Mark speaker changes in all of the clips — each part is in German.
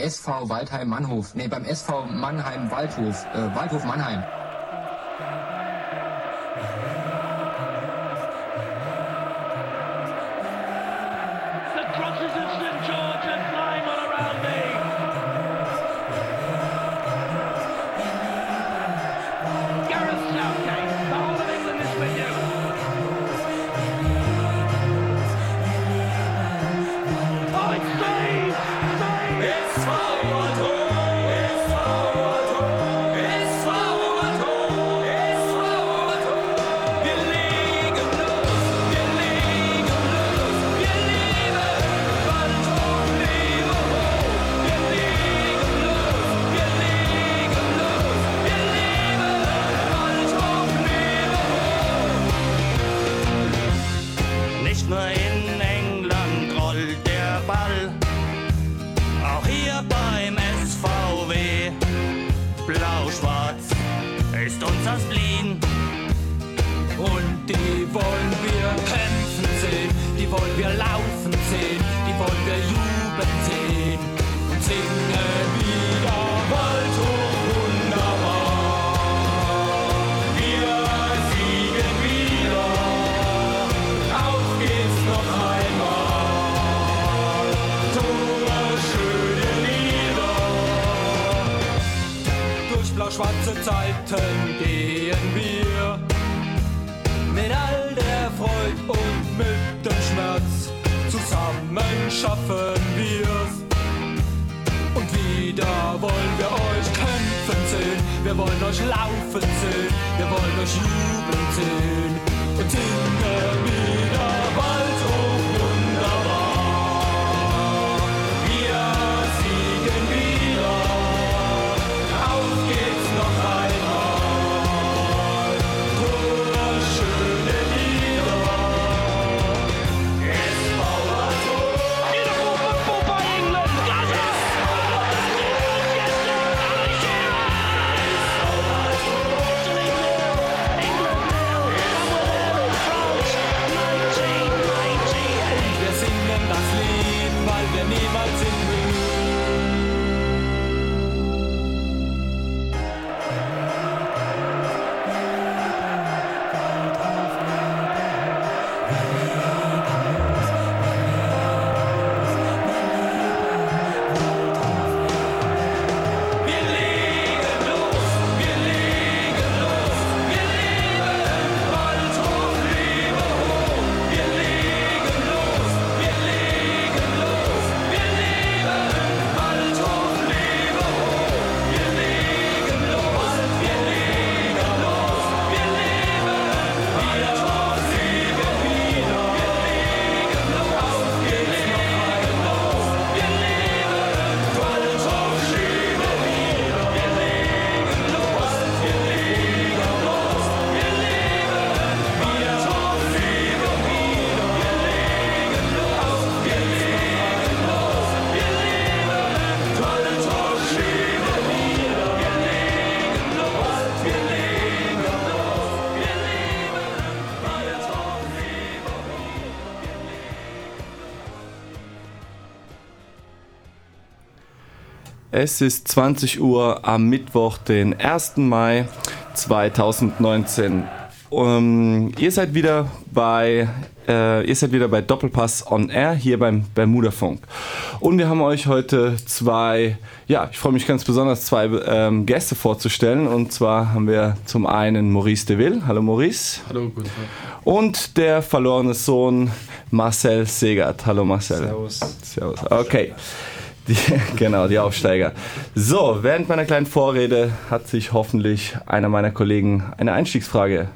Speaker 1: SV Waldheim-Mannhof. Nee, beim SV Mannheim-Waldhof. Waldhof Mannheim.
Speaker 2: Schwarze Zeiten gehen wir mit all der Freude und mit dem Schmerz. Zusammen schaffen wir's. Und wieder wollen wir euch kämpfen sehen. Wir wollen euch laufen sehen. Wir wollen euch jubeln sehen. Und singen wieder Waldhof wunderbar. Wir siegen wieder. Auf geht's noch einmal. Wunderschöne Lieder. SV Waldhof. Beautiful football by England. Wir singen das Lied, weil wir niemals in
Speaker 3: Es ist 20 Uhr am Mittwoch, den 1. Mai 2019. Ihr seid wieder bei Doppelpass on Air hier beim Bermuda-Funk. Und wir haben euch heute ich freue mich ganz besonders, zwei Gäste vorzustellen. Und zwar haben wir zum einen Maurice de Ville. Hallo Maurice.
Speaker 4: Hallo, guten Tag.
Speaker 3: Und der verlorene Sohn Marcel Segert. Hallo Marcel.
Speaker 4: Servus.
Speaker 3: Okay. Die Aufsteiger. So, während meiner kleinen Vorrede hat sich hoffentlich einer meiner Kollegen eine Einstiegsfrage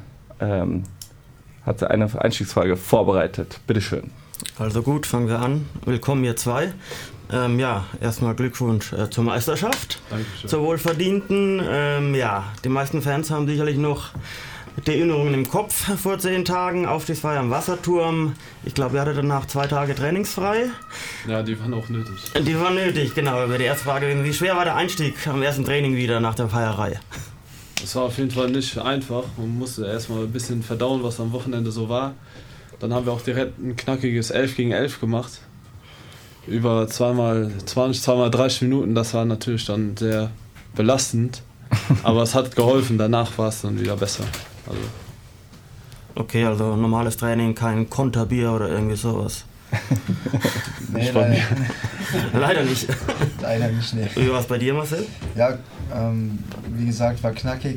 Speaker 3: vorbereitet. Bitteschön.
Speaker 5: Also gut, fangen wir an. Willkommen ihr zwei. Erstmal Glückwunsch zur Meisterschaft.
Speaker 4: Dankeschön.
Speaker 5: Zur wohlverdienten. Die meisten Fans haben sicherlich noch die Erinnerungen im Kopf vor 10 Tagen. Aufstiegsfeier am Wasserturm. Ich glaube, ihr hattet danach 2 Tage trainingsfrei.
Speaker 4: Ja, die waren auch nötig.
Speaker 5: Die waren nötig, genau. Über die erste Frage, wie schwer war der Einstieg am ersten Training wieder nach der Feierei?
Speaker 4: Es war auf jeden Fall nicht einfach. Man musste erstmal ein bisschen verdauen, was am Wochenende so war. Dann haben wir auch direkt ein knackiges 11 gegen 11 gemacht. über zweimal 30 Minuten, das war natürlich dann sehr belastend, aber es hat geholfen, danach war es dann wieder besser. Also.
Speaker 5: Okay, also normales Training, kein Konterbier oder irgendwie sowas.
Speaker 6: Nee,
Speaker 5: Leider nicht.
Speaker 6: Leider nicht, nee.
Speaker 5: Wie war es bei dir, Marcel?
Speaker 6: Ja, wie gesagt, war knackig.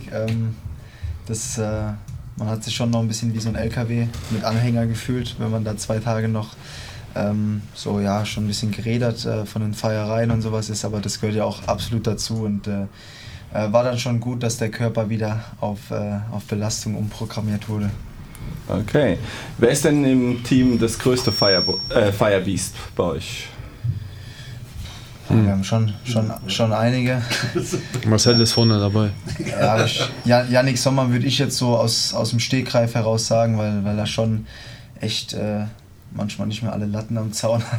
Speaker 6: Man hat sich schon noch ein bisschen wie so ein LKW mit Anhänger gefühlt, wenn man da 2 Tage noch schon ein bisschen gerädert von den Feiereien und sowas ist, aber das gehört ja auch absolut dazu und war dann schon gut, dass der Körper wieder auf Belastung umprogrammiert wurde.
Speaker 3: Okay. Wer ist denn im Team das größte Firebeast bei euch?
Speaker 6: Wir haben schon einige.
Speaker 4: Marcel ist vorne dabei.
Speaker 6: Ja, Yannick Sommer würde ich jetzt so aus dem Stegreif heraus sagen, weil er schon echt manchmal nicht mehr alle Latten am Zaun hat.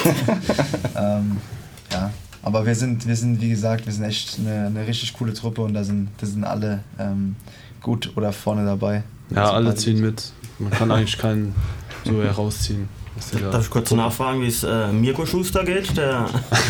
Speaker 6: Ja, aber wir sind, wie gesagt, wir sind echt eine richtig coole Truppe und da sind alle gut oder vorne dabei.
Speaker 4: Ja, alle ziehen mit. Man kann eigentlich keinen so herausziehen.
Speaker 5: Darf ich kurz nachfragen, wie es Mirko Schuster geht? Der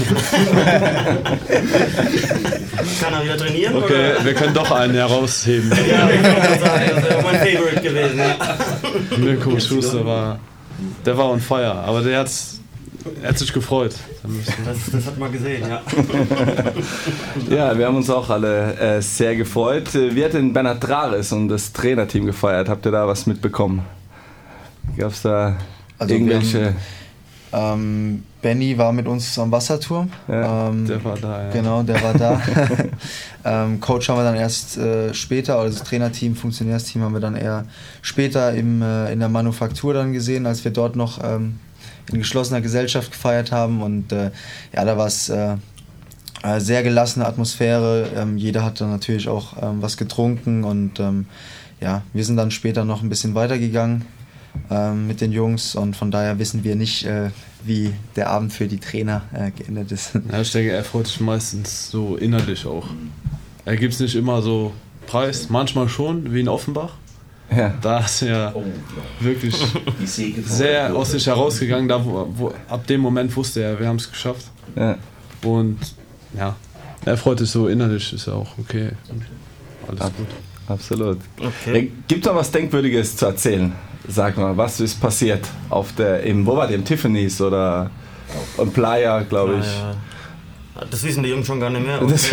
Speaker 5: kann er wieder trainieren?
Speaker 4: Okay, oder? Wir können doch einen herausheben.
Speaker 5: Ja, ich kann sagen, das wäre mein Favorite gewesen. Ja.
Speaker 4: Mirko Schuster der war on fire, aber der hat sich gefreut.
Speaker 5: Das hat man gesehen, ja.
Speaker 3: Ja, wir haben uns auch alle sehr gefreut. Wie hat denn Bernhard Trares und das Trainerteam gefeiert? Habt ihr da was mitbekommen? Gab es da irgendwelche...
Speaker 6: Benny war mit uns am Wasserturm.
Speaker 4: Ja, der war da, ja.
Speaker 6: Genau, der war da. Coach haben wir dann erst später, also das Trainerteam, Funktionärsteam haben wir dann eher später in der Manufaktur dann gesehen, als wir dort noch in geschlossener Gesellschaft gefeiert haben und da war es sehr gelassene Atmosphäre, jeder hat dann natürlich auch was getrunken und wir sind dann später noch ein bisschen weitergegangen mit den Jungs und von daher wissen wir nicht, wie der Abend für die Trainer geendet ist.
Speaker 4: Ja, ich denke, er freut sich meistens so innerlich auch. Er gibt es nicht immer so Preis, manchmal schon, wie in Offenbach.
Speaker 3: Ja.
Speaker 4: Da ist er wirklich sehr aus sich herausgegangen. Ab dem Moment wusste er, wir haben es geschafft.
Speaker 3: Ja.
Speaker 4: Und ja, er freut sich so innerlich, ist ja auch okay. Alles gut.
Speaker 3: Absolut. Okay. Gibt es noch was Denkwürdiges zu erzählen? Sag mal, was ist passiert wo war der, im Tiffany's oder im Playa, glaube ich?
Speaker 5: Ja. Das wissen die Jungs schon gar nicht mehr. Okay.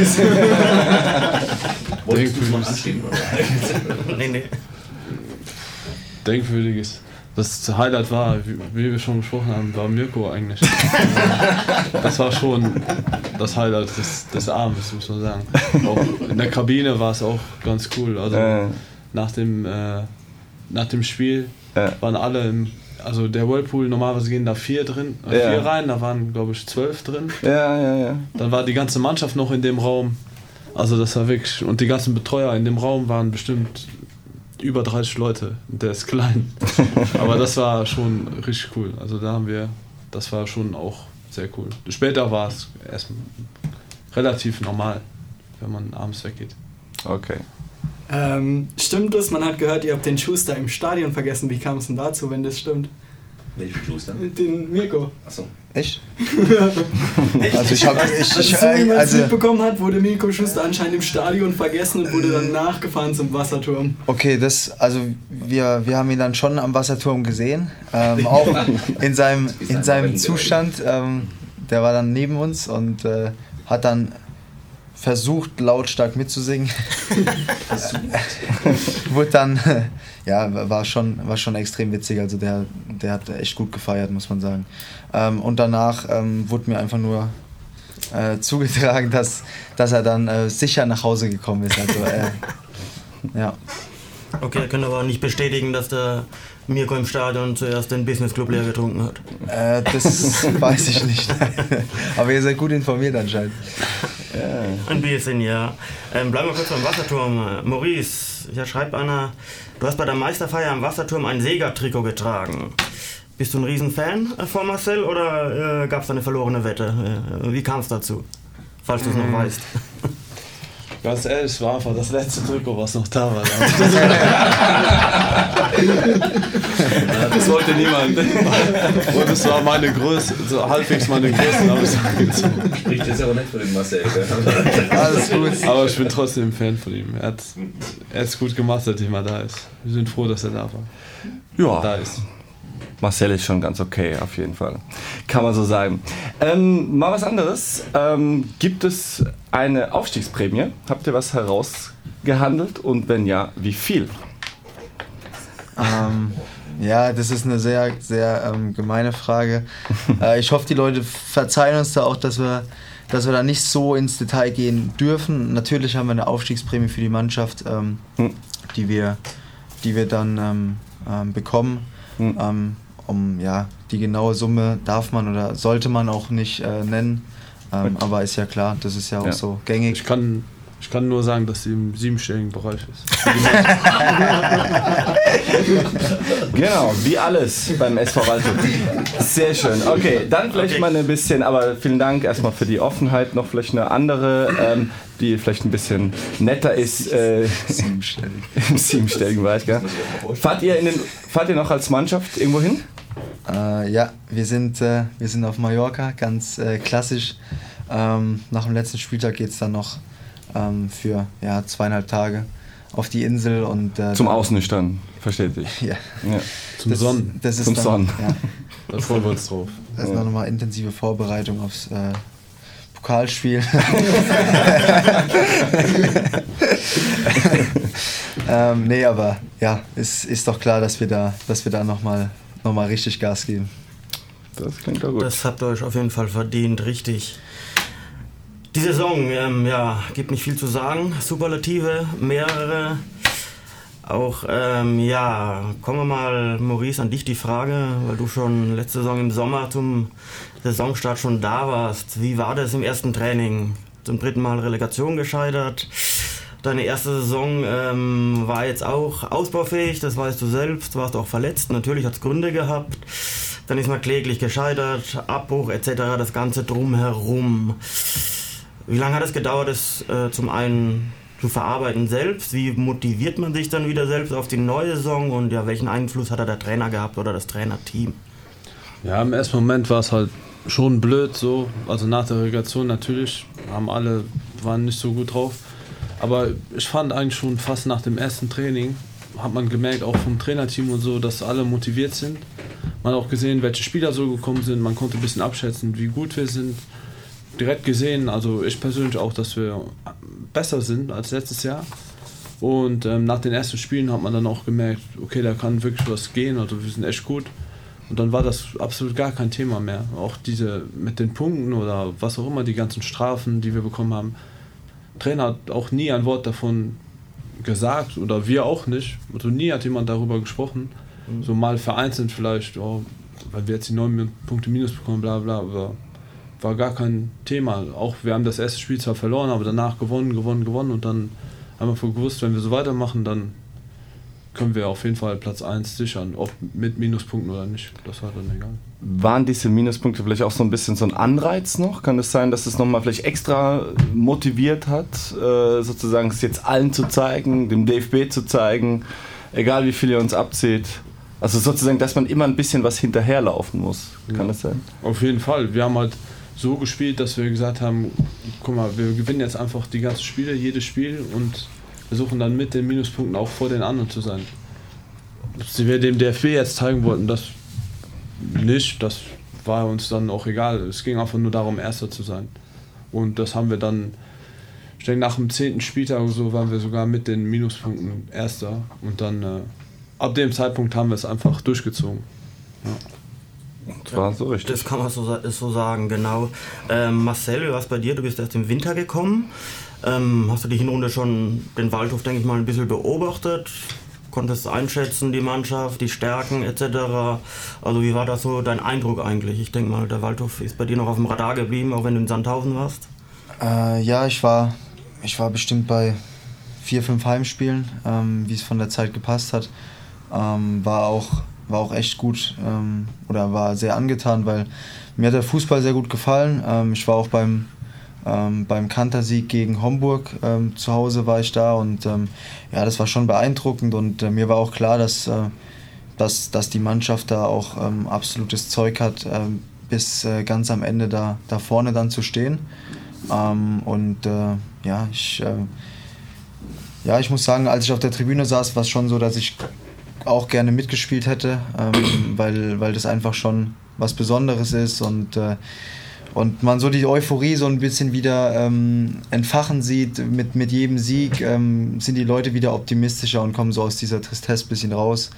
Speaker 5: Nee.
Speaker 4: Denkwürdiges. Das Highlight war, wie wir schon besprochen haben, war Mirko eigentlich. Das war schon das Highlight des Abends, muss man sagen. Auch in der Kabine war es auch ganz cool. Also nach dem Spiel waren alle also der Whirlpool, normalerweise gehen da 4 rein, da waren glaube ich 12 drin.
Speaker 3: Ja.
Speaker 4: Dann war die ganze Mannschaft noch in dem Raum. Also das war wirklich, und die ganzen Betreuer in dem Raum waren bestimmt über 30 Leute. Der ist klein. Aber das war schon richtig cool. Also das war schon auch sehr cool. Später war es erst relativ normal, wenn man abends weggeht.
Speaker 3: Okay.
Speaker 7: Stimmt das? Man hat gehört, ihr habt den Schuster im Stadion vergessen. Wie kam es denn dazu, wenn das stimmt?
Speaker 8: Welchen Schuster?
Speaker 7: Den Mirko.
Speaker 8: Achso.
Speaker 6: Echt?
Speaker 7: Echt?
Speaker 6: Also ich habe
Speaker 7: als mitbekommen hat, wurde Mirko Schuster anscheinend im Stadion vergessen und wurde dann nachgefahren zum Wasserturm.
Speaker 6: Okay, wir haben ihn dann schon am Wasserturm gesehen, auch in seinem Zustand. Der war dann neben uns und hat dann versucht lautstark mitzusingen. Wurde dann, war schon extrem witzig, also der hat echt gut gefeiert, muss man sagen. Und danach wurde mir einfach nur zugetragen, dass er dann sicher nach Hause gekommen ist. Also, ja.
Speaker 5: Okay, ihr könnt aber nicht bestätigen, dass der Mirko im Stadion zuerst den Business Club leer getrunken hat.
Speaker 6: Das weiß ich nicht. Aber ihr seid gut informiert anscheinend.
Speaker 5: Ja. Ein bisschen, ja. Bleiben wir kurz beim Wasserturm. Maurice, hier schreibt einer, du hast bei der Meisterfeier am Wasserturm ein Sega-Trikot getragen. Bist du ein Riesenfan von Marcel oder gab es da eine verlorene Wette? Wie kam es dazu? Falls du es noch weißt.
Speaker 4: Ganz ehrlich, es war einfach das letzte Trikot, was noch da war.
Speaker 3: Das wollte niemand.
Speaker 4: Und es war meine Größe, so halbwegs meine Größe, habe ich angezogen.
Speaker 8: Spricht jetzt aber nicht für den Marcel.
Speaker 6: Alles gut.
Speaker 4: Aber ich bin trotzdem ein Fan von ihm. Er hat es gut gemacht, seitdem er da ist. Wir sind froh, dass er da war.
Speaker 3: Ja.
Speaker 4: Da ist.
Speaker 3: Marcel ist schon ganz okay, auf jeden Fall. Kann man so sagen. Mal was anderes. Gibt es eine Aufstiegsprämie? Habt ihr was herausgehandelt? Und wenn ja, wie viel?
Speaker 6: Ja, das ist eine sehr, sehr gemeine Frage. Ich hoffe, die Leute verzeihen uns da auch, dass wir da nicht so ins Detail gehen dürfen. Natürlich haben wir eine Aufstiegsprämie für die Mannschaft, die wir dann bekommen. Die genaue Summe darf man oder sollte man auch nicht nennen, aber ist ja klar, das ist ja auch so gängig.
Speaker 4: Ich kann nur sagen, dass sie im 7-stelligen Bereich ist.
Speaker 3: Genau, wie alles beim SV Waldhof. Sehr schön. Okay, dann vielleicht mal ein bisschen, aber vielen Dank erstmal für die Offenheit. Noch vielleicht eine andere, die vielleicht ein bisschen netter ist. Im 7-stelligen Bereich, gell? Fahrt ihr noch als Mannschaft irgendwo hin?
Speaker 6: Ja, wir sind auf Mallorca, ganz klassisch. Nach dem letzten Spieltag geht es dann noch für 2,5 Tage auf die Insel und
Speaker 3: zum Ausnüchtern, versteht sich.
Speaker 6: Ja.
Speaker 4: Zum Sonnen.
Speaker 6: Das ist
Speaker 3: zum
Speaker 6: dann,
Speaker 3: Sonnen.
Speaker 6: Ja.
Speaker 4: Da freuen wir uns drauf.
Speaker 6: Das ist nochmal intensive Vorbereitung aufs Pokalspiel. Nee, aber ja, es ist doch klar, dass wir da nochmal richtig Gas geben.
Speaker 3: Das klingt doch gut.
Speaker 5: Das habt ihr euch auf jeden Fall verdient, richtig. Die Saison, gibt nicht viel zu sagen. Superlative, mehrere. Auch, kommen wir mal, Maurice, an dich die Frage, weil du schon letzte Saison im Sommer zum Saisonstart schon da warst. Wie war das im ersten Training? Zum 3. Mal Relegation gescheitert. Deine erste Saison war jetzt auch ausbaufähig, das weißt du selbst. Du warst auch verletzt, natürlich hat es Gründe gehabt. Dann ist man kläglich gescheitert, Abbruch etc., das Ganze drumherum. Wie lange hat es gedauert, das zum einen zu verarbeiten selbst? Wie motiviert man sich dann wieder selbst auf die neue Saison? Und welchen Einfluss hat der Trainer gehabt oder das Trainerteam?
Speaker 4: Ja, im ersten Moment war es halt schon blöd so. Also nach der Relegation natürlich, waren nicht so gut drauf. Aber ich fand eigentlich schon fast nach dem ersten Training, hat man gemerkt, auch vom Trainerteam und so, dass alle motiviert sind. Man hat auch gesehen, welche Spieler so gekommen sind. Man konnte ein bisschen abschätzen, wie gut wir sind. Direkt gesehen, also ich persönlich auch, dass wir besser sind als letztes Jahr. Und nach den ersten Spielen hat man dann auch gemerkt, okay, da kann wirklich was gehen, also wir sind echt gut. Und dann war das absolut gar kein Thema mehr. Auch diese mit den Punkten oder was auch immer, die ganzen Strafen, die wir bekommen haben. Der Trainer hat auch nie ein Wort davon gesagt oder wir auch nicht. Also nie hat jemand darüber gesprochen. So mal vereinzelt vielleicht, weil wir jetzt die 9 Punkte minus bekommen, bla bla, aber war gar kein Thema. Auch wir haben das erste Spiel zwar verloren, aber danach gewonnen und dann haben wir gewusst, wenn wir so weitermachen, dann können wir auf jeden Fall Platz 1 sichern, ob mit Minuspunkten oder nicht. Das war dann egal.
Speaker 3: Waren diese Minuspunkte vielleicht auch so ein bisschen so ein Anreiz noch? Kann es sein, dass es nochmal vielleicht extra motiviert hat, sozusagen es jetzt allen zu zeigen, dem DFB zu zeigen, egal wie viel ihr uns abzieht? Also sozusagen, dass man immer ein bisschen was hinterherlaufen muss. Kann das sein?
Speaker 4: Auf jeden Fall. Wir haben halt so gespielt, dass wir gesagt haben, guck mal, wir gewinnen jetzt einfach die ganzen Spiele, jedes Spiel und versuchen dann mit den Minuspunkten auch vor den anderen zu sein. Dass wir dem DFB jetzt zeigen wollten, das nicht, das war uns dann auch egal. Es ging einfach nur darum, Erster zu sein. Und das haben wir dann, ich denke, nach dem 10. Spieltag oder so waren wir sogar mit den Minuspunkten Erster. Und dann ab dem Zeitpunkt haben wir es einfach durchgezogen. Ja.
Speaker 3: Das war so richtig.
Speaker 5: Das kann man so sagen, genau. Marcel, wie war es bei dir? Du bist erst im Winter gekommen. Hast du die Hinrunde schon den Waldhof, denke ich mal, ein bisschen beobachtet? Konntest einschätzen, die Mannschaft, die Stärken etc.? Also wie war das so dein Eindruck eigentlich? Ich denke mal, der Waldhof ist bei dir noch auf dem Radar geblieben, auch wenn du in Sandhausen warst.
Speaker 6: Ja, ich war bestimmt bei 4-5 Heimspielen, wie es von der Zeit gepasst hat. War auch echt gut oder war sehr angetan, weil mir hat der Fußball sehr gut gefallen. Ich war auch beim Beim Kantersieg gegen Homburg zu Hause war ich da und ja, das war schon beeindruckend und mir war auch klar, dass die Mannschaft da auch absolutes Zeug hat, bis ganz am Ende da vorne dann zu stehen. Ich muss sagen, als ich auf der Tribüne saß, war es schon so, dass ich auch gerne mitgespielt hätte, weil das einfach schon was Besonderes ist und man so die Euphorie so ein bisschen wieder entfachen sieht. Mit jedem Sieg sind die Leute wieder optimistischer und kommen so aus dieser Tristesse ein bisschen raus.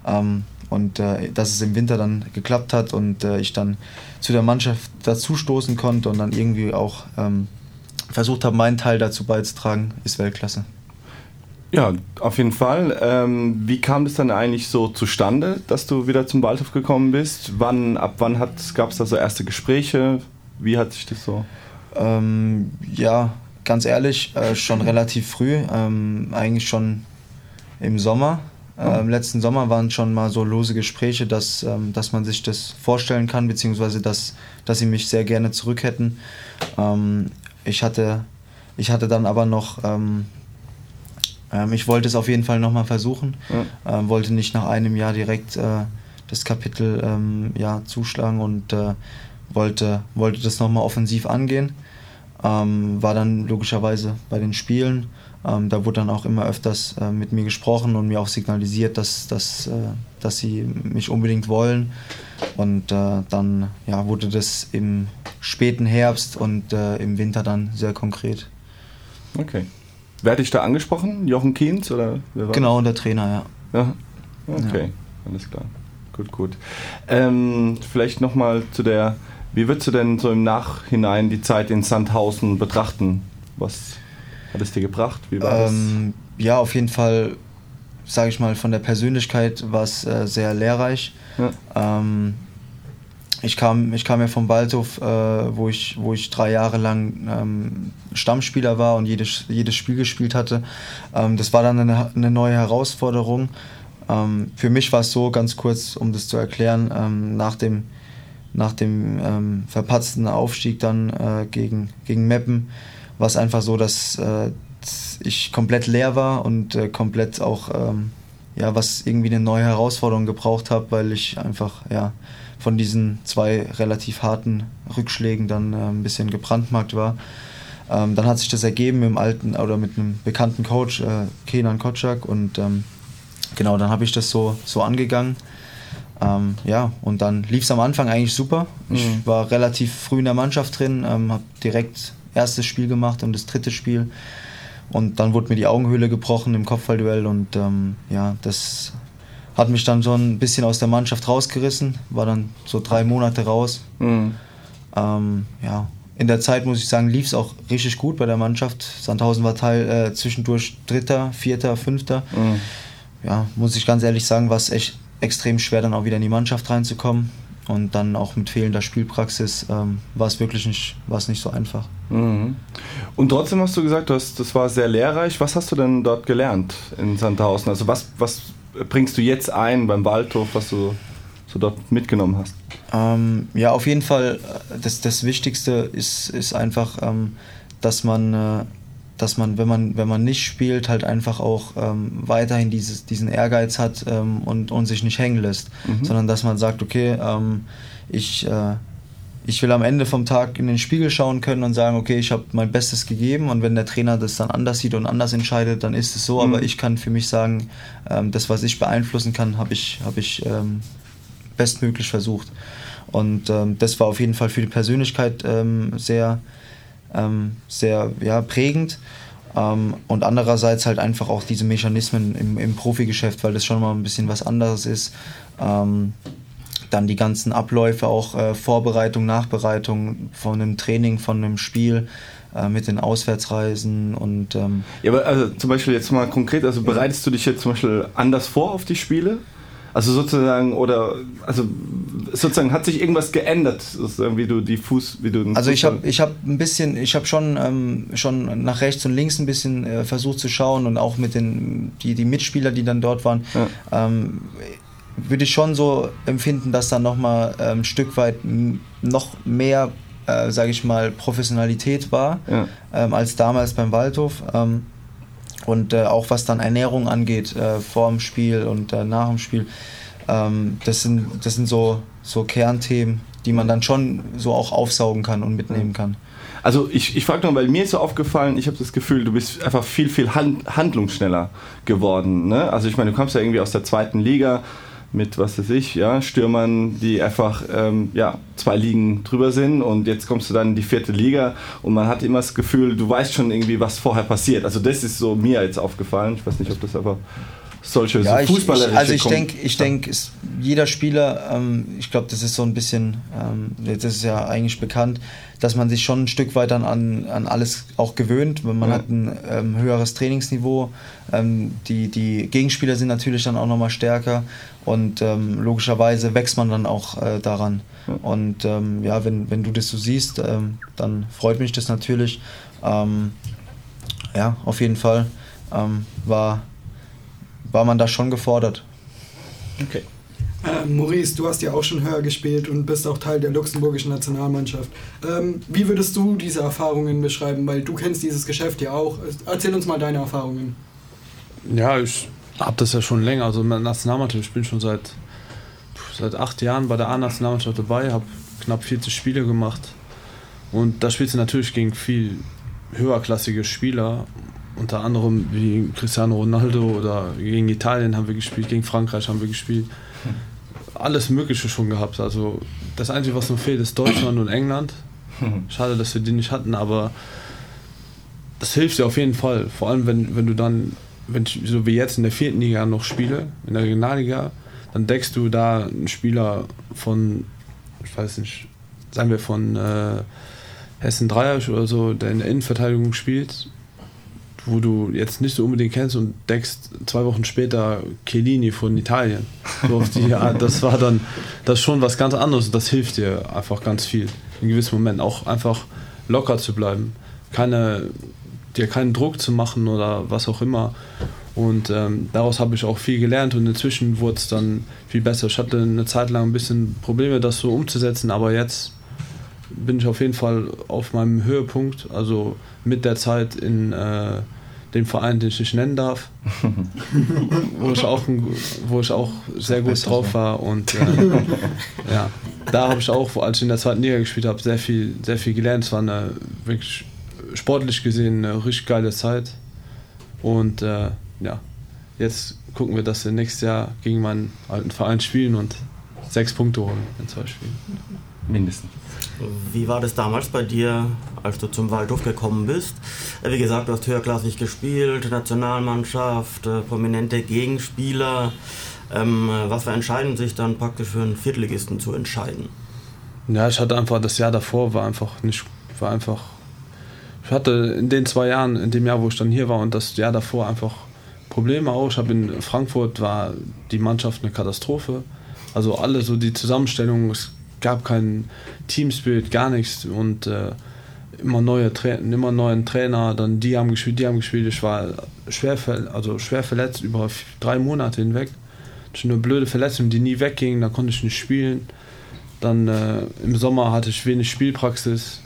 Speaker 6: Dass es im Winter dann geklappt hat und ich dann zu der Mannschaft dazustoßen konnte und dann irgendwie auch versucht habe, meinen Teil dazu beizutragen, ist Weltklasse.
Speaker 3: Ja, auf jeden Fall. Wie kam das dann eigentlich so zustande, dass du wieder zum Waldhof gekommen bist? Ab wann gab es da so erste Gespräche? Wie hat sich das so?
Speaker 6: Ja, ganz ehrlich, schon relativ früh, eigentlich schon im Sommer. Letzten Sommer waren schon mal so lose Gespräche, dass man sich das vorstellen kann, beziehungsweise dass sie mich sehr gerne zurück hätten. Ich hatte dann aber noch, ich wollte es auf jeden Fall nochmal versuchen, wollte nicht nach einem Jahr direkt das Kapitel zuschlagen und wollte das nochmal offensiv angehen. War dann logischerweise bei den Spielen. Da wurde dann auch immer öfters mit mir gesprochen und mir auch signalisiert, dass sie mich unbedingt wollen. Und dann wurde das im späten Herbst und im Winter dann sehr konkret.
Speaker 3: Okay. Wer hat dich da angesprochen? Jochen Kienz? Oder wer war
Speaker 6: genau, der Trainer, ja.
Speaker 3: Okay, alles klar. Gut. Vielleicht nochmal wie würdest du denn so im Nachhinein die Zeit in Sandhausen betrachten? Was hat es dir gebracht? Wie war das?
Speaker 6: Ja, auf jeden Fall, sage ich mal, von der Persönlichkeit war es sehr lehrreich. Ja. Ich kam ja vom Waldhof, wo ich 3 Jahre lang Stammspieler war und jedes Spiel gespielt hatte. Das war dann eine neue Herausforderung. Für mich war es so, ganz kurz, um das zu erklären, nach dem verpatzten Aufstieg dann gegen Meppen war es einfach so, dass ich komplett leer war und komplett auch was irgendwie eine neue Herausforderung gebraucht habe, weil ich einfach von diesen 2 relativ harten Rückschlägen dann ein bisschen gebrandmarkt war. Dann hat sich das ergeben mit einem bekannten Coach, Kenan Kotschak, und genau, dann habe ich das so angegangen. Und dann lief es am Anfang eigentlich super. Ich war relativ früh in der Mannschaft drin, habe direkt erstes Spiel gemacht und das 3. Spiel. Und dann wurde mir die Augenhöhle gebrochen im Kopfballduell und das hat mich dann so ein bisschen aus der Mannschaft rausgerissen, war dann so 3 Monate raus. In der Zeit, muss ich sagen, lief es auch richtig gut bei der Mannschaft. Sandhausen war zwischendurch 3., 4., 5. Muss ich ganz ehrlich sagen, war es echt extrem schwer, dann auch wieder in die Mannschaft reinzukommen. Und dann auch mit fehlender Spielpraxis war es nicht so einfach.
Speaker 3: Mhm. Und trotzdem hast du gesagt, das war sehr lehrreich. Was hast du denn dort gelernt in Sandhausen? Also was bringst du jetzt ein beim Waldhof, was du so dort mitgenommen hast?
Speaker 6: Auf jeden Fall, das Wichtigste ist einfach, dass man, wenn man nicht spielt, halt einfach auch weiterhin diesen Ehrgeiz hat und sich nicht hängen lässt, sondern dass man sagt, okay, ich will am Ende vom Tag in den Spiegel schauen können und sagen, okay, ich habe mein Bestes gegeben, und wenn der Trainer das dann anders sieht und anders entscheidet, dann ist es so, aber ich kann für mich sagen, das, was ich beeinflussen kann, habe ich bestmöglich versucht. Und das war auf jeden Fall für die Persönlichkeit sehr prägend. Und andererseits halt einfach auch diese Mechanismen im Profigeschäft, weil das schon mal ein bisschen was anderes ist. Dann die ganzen Abläufe, auch Vorbereitung, Nachbereitung von einem Training, von einem Spiel, mit den Auswärtsreisen und...
Speaker 3: Ja, aber also zum Beispiel jetzt mal konkret, also bereitest du dich jetzt zum Beispiel anders vor auf die Spiele? Also sozusagen, hat sich irgendwas geändert, wie du den
Speaker 6: Also ich habe schon nach rechts und links ein bisschen versucht zu schauen, und auch mit die Mitspieler, die dann dort waren, würde ich schon so empfinden, dass dann nochmal ein Stück weit noch mehr sage ich mal, Professionalität war, als damals beim Waldhof. Und auch was dann Ernährung angeht, vor dem Spiel und nach dem Spiel, das sind so Kernthemen, die man dann schon so auch aufsaugen kann und mitnehmen kann.
Speaker 3: Also ich frage noch, weil mir ist so aufgefallen, ich habe das Gefühl, du bist einfach viel handlungsschneller geworden. Ne? Also ich meine, du kommst ja irgendwie aus der 2. Liga mit, was weiß ich, ja, Stürmern, die einfach 2 Ligen drüber sind, und jetzt kommst du dann in die 4. Liga und man hat immer das Gefühl, du weißt schon irgendwie, was vorher passiert. Also das ist so mir jetzt aufgefallen. Ich weiß nicht, ob das aber solche so fußballerische...
Speaker 6: Ich denke, jeder Spieler, ich glaube, das ist so ein bisschen, das ist ja eigentlich bekannt, dass man sich schon ein Stück weit an alles auch gewöhnt. Man hat ein höheres Trainingsniveau, die Gegenspieler sind natürlich dann auch nochmal stärker, und logischerweise wächst man dann auch daran. Und wenn du das so siehst, dann freut mich das natürlich. Auf jeden Fall war man da schon gefordert.
Speaker 3: Okay.
Speaker 7: Maurice, du hast ja auch schon höher gespielt und bist auch Teil der luxemburgischen Nationalmannschaft. Wie würdest du diese Erfahrungen beschreiben? Weil du kennst dieses Geschäft ja auch. Erzähl uns mal deine Erfahrungen.
Speaker 4: Ja, ich habe das ja schon länger. Also in der Nationalmannschaft, ich bin schon seit 8 Jahren bei der A-Nationalmannschaft dabei, habe knapp 40 Spiele gemacht. Und da spielst du natürlich gegen viel höherklassige Spieler, unter anderem wie Cristiano Ronaldo, oder gegen Italien haben wir gespielt, gegen Frankreich haben wir gespielt. Alles Mögliche schon gehabt. Also das Einzige, was noch fehlt, ist Deutschland und England. Schade, dass wir die nicht hatten, aber das hilft dir auf jeden Fall. Vor allem, wenn du dann, wenn ich so wie jetzt in der 4. Liga noch spiele, in der Regionalliga, dann deckst du da einen Spieler von, ich weiß nicht, sagen wir von Hessen Dreieich oder so, der in der Innenverteidigung spielt, wo du jetzt nicht so unbedingt kennst, und deckst 2 Wochen später Chiellini von Italien. So auf die Art, das ist schon was ganz anderes, und das hilft dir einfach ganz viel. In gewissen Momenten auch einfach locker zu bleiben, dir keinen Druck zu machen oder was auch immer. Und daraus habe ich auch viel gelernt, und inzwischen wurde es dann viel besser. Ich hatte eine Zeit lang ein bisschen Probleme, das so umzusetzen, aber jetzt bin ich auf jeden Fall auf meinem Höhepunkt, also mit der Zeit in dem Verein, den ich nicht nennen darf, wo ich auch sehr gut drauf war, und da habe ich auch, als ich in der 2. Liga gespielt habe, sehr viel gelernt. Es war eine wirklich sportlich gesehen eine richtig geile Zeit, und jetzt gucken wir, dass wir nächstes Jahr gegen meinen alten Verein spielen und 6 Punkte holen in 2 Spielen.
Speaker 3: Mindestens.
Speaker 5: Wie war das damals bei dir, als du zum Waldhof gekommen bist? Wie gesagt, du hast höherklassig gespielt, Nationalmannschaft, prominente Gegenspieler. Was war entscheidend, sich dann praktisch für einen Viertligisten zu entscheiden?
Speaker 4: Ja, ich hatte einfach, das Jahr davor ich hatte in den 2 Jahren, in dem Jahr, wo ich dann hier war, und das Jahr davor einfach Probleme auch. Ich habe in Frankfurt, war die Mannschaft eine Katastrophe. Also alle so die Zusammenstellung, es gab kein Teamspirit, gar nichts, und immer neuen Trainer, dann die haben gespielt. Ich war schwer verletzt über 3 Monate hinweg. Das ist eine blöde Verletzung, die nie wegging, da konnte ich nicht spielen. Dann im Sommer hatte ich wenig Spielpraxis,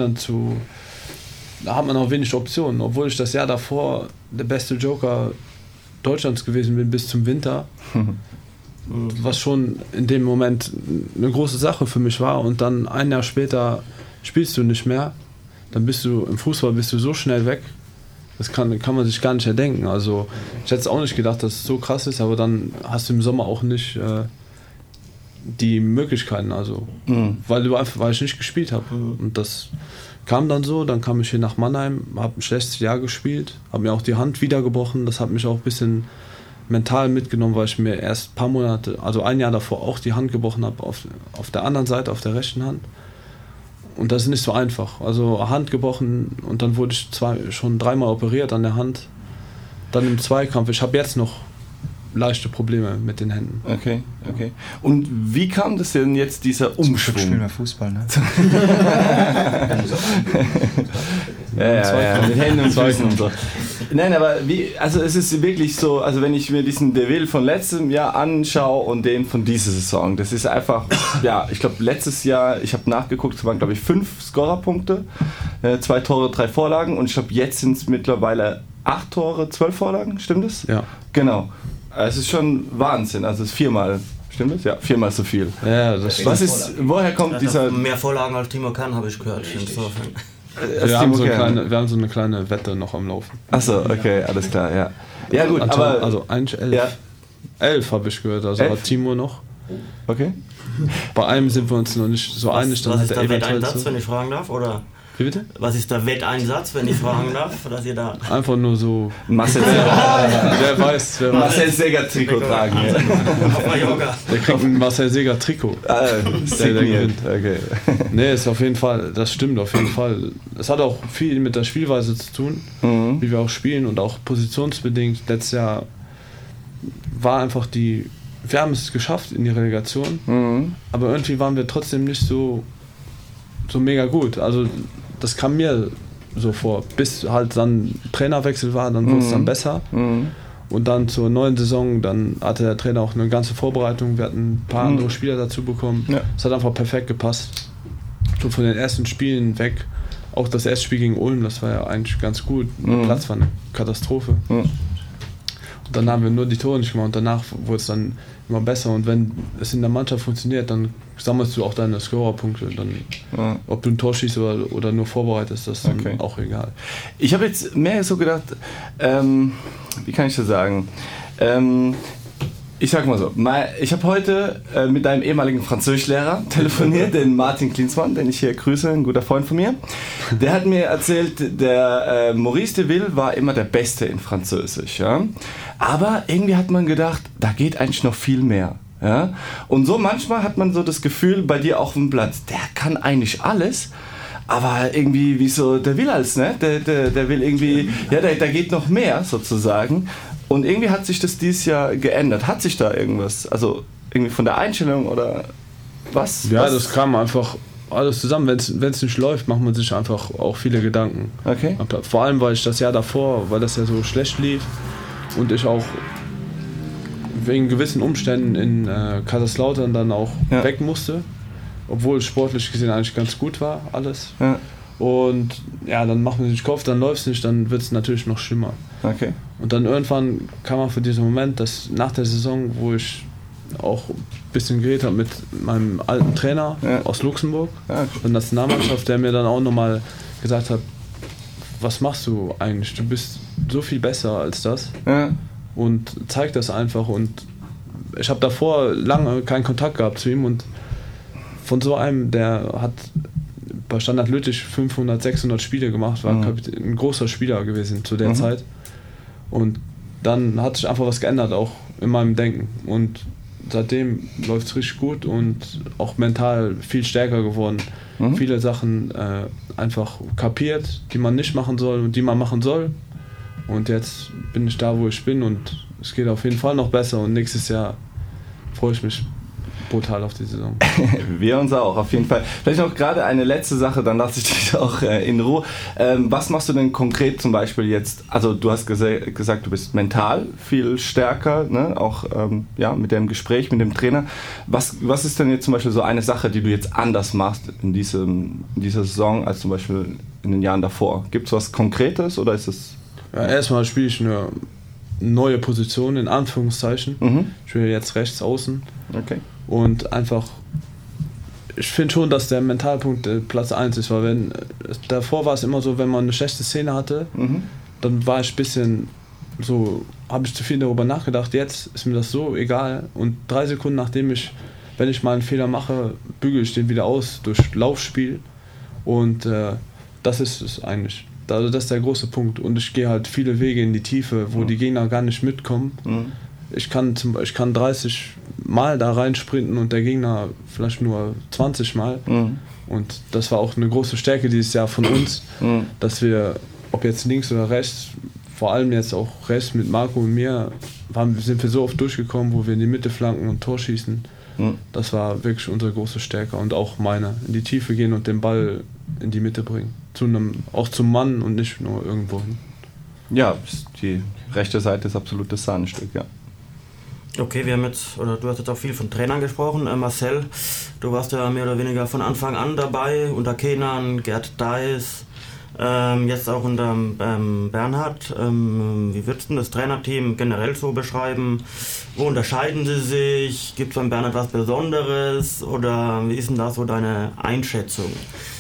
Speaker 4: da hat man auch wenig Optionen, obwohl ich das Jahr davor der beste Joker Deutschlands gewesen bin bis zum Winter. Was schon in dem Moment eine große Sache für mich war, und dann ein Jahr später spielst du nicht mehr, dann bist du im Fußball so schnell weg, das kann man sich gar nicht erdenken. Also ich hätte es auch nicht gedacht, dass es so krass ist, aber dann hast du im Sommer auch nicht die Möglichkeiten, also weil ich nicht gespielt habe. Und das kam dann so, dann kam ich hier nach Mannheim, habe ein schlechtes Jahr gespielt, habe mir auch die Hand wieder gebrochen, das hat mich auch ein bisschen mental mitgenommen, weil ich mir erst ein paar Monate, also ein Jahr davor auch die Hand gebrochen habe auf der anderen Seite, auf der rechten Hand. Und das ist nicht so einfach. Also Hand gebrochen, und dann wurde ich schon 3-mal operiert an der Hand. Dann im Zweikampf. Ich habe jetzt noch leichte Probleme mit den Händen.
Speaker 3: Okay. Und wie kam das denn jetzt, dieser Umschwung?
Speaker 6: Ich spiele mehr Fußball, ne?
Speaker 3: ja, mit Händen und Füßen und so. Nein, aber also es ist wirklich so, also wenn ich mir diesen Deville von letztem Jahr anschaue und den von dieser Saison, das ist einfach, ja, ich glaube letztes Jahr, ich habe nachgeguckt, es waren glaube ich 5 Scorerpunkte, 2 Tore, 3 Vorlagen und ich glaube jetzt sind es mittlerweile 8 Tore, 12 Vorlagen, stimmt das?
Speaker 4: Ja.
Speaker 3: Genau. Es ist schon Wahnsinn, also es ist 4-mal. Stimmt das? Ja, 4-mal so viel.
Speaker 4: Ja, das stimmt.
Speaker 3: Woher kommt dieser...
Speaker 5: Mehr Vorlagen als Timo Kern, habe ich gehört.
Speaker 4: Wir haben so eine kleine Wette noch am Laufen.
Speaker 3: Achso, okay, alles klar, ja. Ja gut, aber...
Speaker 4: Also eigentlich 11.
Speaker 3: Ja.
Speaker 4: 11 habe ich gehört, also 11? Hat Timo noch.
Speaker 3: Okay.
Speaker 4: Bei einem sind wir uns noch nicht so einig.
Speaker 5: Was ist der Wetteinsatz, wenn ich fragen darf? Oder?
Speaker 4: Wie bitte?
Speaker 5: Was ist der Wetteinsatz, wenn ich fragen darf? Dass ihr da
Speaker 4: einfach nur so...
Speaker 3: Marcel Seger Trikot tragen.
Speaker 4: Der kriegt ein Marcel Seger Trikot. Der gewinnt. Okay. Nee, ist auf jeden Fall, das stimmt auf jeden Fall. Es hat auch viel mit der Spielweise zu tun, wie wir auch spielen und auch positionsbedingt. Letztes Jahr war einfach wir haben es geschafft in die Relegation, aber irgendwie waren wir trotzdem nicht so mega gut. Also das kam mir so vor, bis halt dann Trainerwechsel war, dann wurde es dann besser. Und dann zur neuen Saison, dann hatte der Trainer auch eine ganze Vorbereitung, wir hatten ein paar andere Spieler dazu bekommen. Es hat einfach perfekt gepasst. Schon von den ersten Spielen weg, auch das erste Spiel gegen Ulm, das war ja eigentlich ganz gut. Der Platz war eine Katastrophe. Und dann haben wir nur die Tore nicht gemacht und danach wurde es dann immer besser. Und wenn es in der Mannschaft funktioniert, dann sammelst du auch deine Scorerpunkte. Dann, ob du ein Tor schießt oder nur vorbereitest, das ist dann auch egal.
Speaker 3: Ich habe jetzt mehr so gedacht, wie kann ich das sagen? Ich sag mal so, ich habe heute mit einem ehemaligen Französischlehrer telefoniert, den Martin Klinsmann, den ich hier grüße, ein guter Freund von mir. Der hat mir erzählt, der Maurice Deville war immer der Beste in Französisch. Ja? Aber irgendwie hat man gedacht, da geht eigentlich noch viel mehr. Ja? Und so manchmal hat man so das Gefühl, bei dir auch auf dem Platz, der kann eigentlich alles, aber irgendwie, wie so, der will alles, ne? Der will irgendwie, ja, da geht noch mehr sozusagen. Und irgendwie hat sich das dieses Jahr geändert. Hat sich da irgendwas, also irgendwie von der Einstellung oder was?
Speaker 4: Ja, das kam einfach alles zusammen. Wenn es nicht läuft, macht man sich einfach auch viele Gedanken.
Speaker 3: Okay.
Speaker 4: Vor allem, weil ich das Jahr davor, weil das ja so schlecht lief und ich auch wegen gewissen Umständen in Kaiserslautern dann auch weg musste, obwohl sportlich gesehen eigentlich ganz gut war alles. Ja. Und ja, dann macht man sich Kopf, dann läuft es nicht, dann wird es natürlich noch schlimmer.
Speaker 3: Okay. Und
Speaker 4: dann irgendwann kam auch für diesen Moment, dass nach der Saison, wo ich auch ein bisschen geredet habe mit meinem alten Trainer aus Luxemburg, der Nationalmannschaft, der mir dann auch nochmal gesagt hat, was machst du eigentlich? Du bist so viel besser als das und zeig das einfach. Und ich habe davor lange keinen Kontakt gehabt zu ihm und von so einem, der hat bei Standard Lüttich 500, 600 Spiele gemacht, war ein großer Spieler gewesen zu der Zeit. Und dann hat sich einfach was geändert, auch in meinem Denken. Und seitdem läuft es richtig gut und auch mental viel stärker geworden. Viele Sachen einfach kapiert, die man nicht machen soll und die man machen soll. Und jetzt bin ich da, wo ich bin und es geht auf jeden Fall noch besser. Und nächstes Jahr freue ich mich brutal auf die Saison.
Speaker 3: Wir uns auch, auf jeden Fall. Vielleicht noch gerade eine letzte Sache, dann lasse ich dich auch in Ruhe. Was machst du denn konkret zum Beispiel jetzt? Also du hast gesagt, du bist mental viel stärker, ne? Auch mit dem Gespräch mit dem Trainer. Was ist denn jetzt zum Beispiel so eine Sache, die du jetzt anders machst in dieser Saison als zum Beispiel in den Jahren davor? Gibt es was Konkretes oder ist es...
Speaker 4: Ja, erstmal spiele ich eine neue Position, in Anführungszeichen. Ich spiele jetzt rechts außen.
Speaker 3: Okay.
Speaker 4: Und einfach, ich finde schon, dass der Mentalpunkt Platz 1 ist, weil davor war es immer so, wenn man eine schlechte Szene hatte, dann war ich ein bisschen so, habe ich zu viel darüber nachgedacht, jetzt ist mir das so egal und 3 Sekunden nachdem wenn ich mal einen Fehler mache, bügele ich den wieder aus durch Laufspiel und das ist es eigentlich. Also das ist der große Punkt und ich gehe halt viele Wege in die Tiefe, wo die Gegner gar nicht mitkommen. Ich kann 30 Mal da reinsprinten und der Gegner vielleicht nur 20 Mal. Und das war auch eine große Stärke dieses Jahr von uns, dass ob jetzt links oder rechts, vor allem jetzt auch rechts mit Marco und mir, sind wir so oft durchgekommen, wo wir in die Mitte flanken und Tor schießen. Das war wirklich unsere große Stärke und auch meine. In die Tiefe gehen und den Ball in die Mitte bringen. Auch zum Mann und nicht nur irgendwo hin.
Speaker 3: Ja, die rechte Seite ist absolut das Sahnestück, ja.
Speaker 5: Okay, du hast jetzt auch viel von Trainern gesprochen. Marcel, du warst ja mehr oder weniger von Anfang an dabei, unter Kenan, Gerd Deis, jetzt auch unter Bernhard. Wie würdest du das Trainerteam generell so beschreiben? Wo unterscheiden sie sich? Gibt es beim Bernhard was Besonderes? Oder wie ist denn da so deine Einschätzung?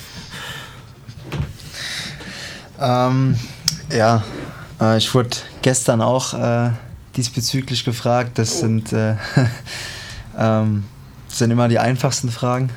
Speaker 6: Ich wurde gestern auch diesbezüglich gefragt. Das sind immer die einfachsten Fragen.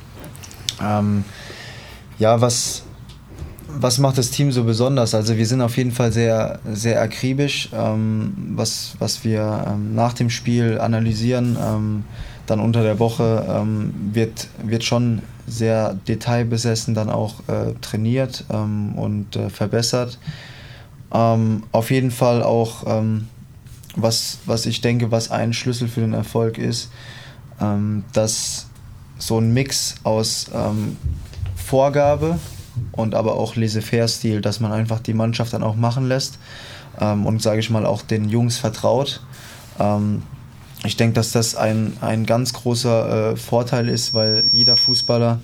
Speaker 6: Was macht das Team so besonders? Also wir sind auf jeden Fall sehr, sehr akribisch, was wir nach dem Spiel analysieren. Dann unter der Woche wird schon sehr detailbesessen dann auch trainiert und verbessert. Auf jeden Fall auch, was ich denke, was ein Schlüssel für den Erfolg ist, dass so ein Mix aus Vorgabe und aber auch Laissez-faire-Stil, dass man einfach die Mannschaft dann auch machen lässt und, sage ich mal, auch den Jungs vertraut. Ich denke, dass das ein ganz großer Vorteil ist, weil jeder Fußballer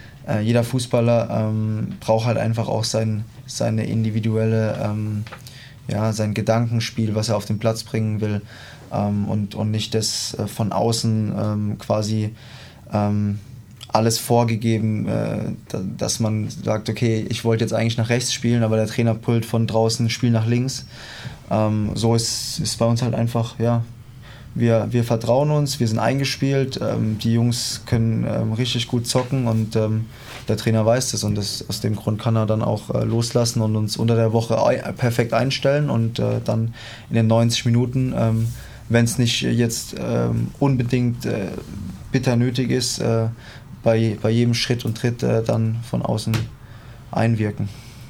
Speaker 6: braucht halt einfach auch seine individuelle, sein Gedankenspiel, was er auf den Platz bringen will, und nicht das von außen quasi alles vorgegeben, dass man sagt, okay, ich wollte jetzt eigentlich nach rechts spielen, aber der Trainer pullt von draußen, spiel nach links. So ist bei uns halt einfach, wir vertrauen uns, wir sind eingespielt, die Jungs können richtig gut zocken und der Trainer weiß das, und aus dem Grund kann er dann auch loslassen und uns unter der Woche perfekt einstellen und dann in den 90 Minuten, wenn es nicht jetzt unbedingt bitter nötig ist, bei jedem Schritt und Tritt dann von außen einwirken.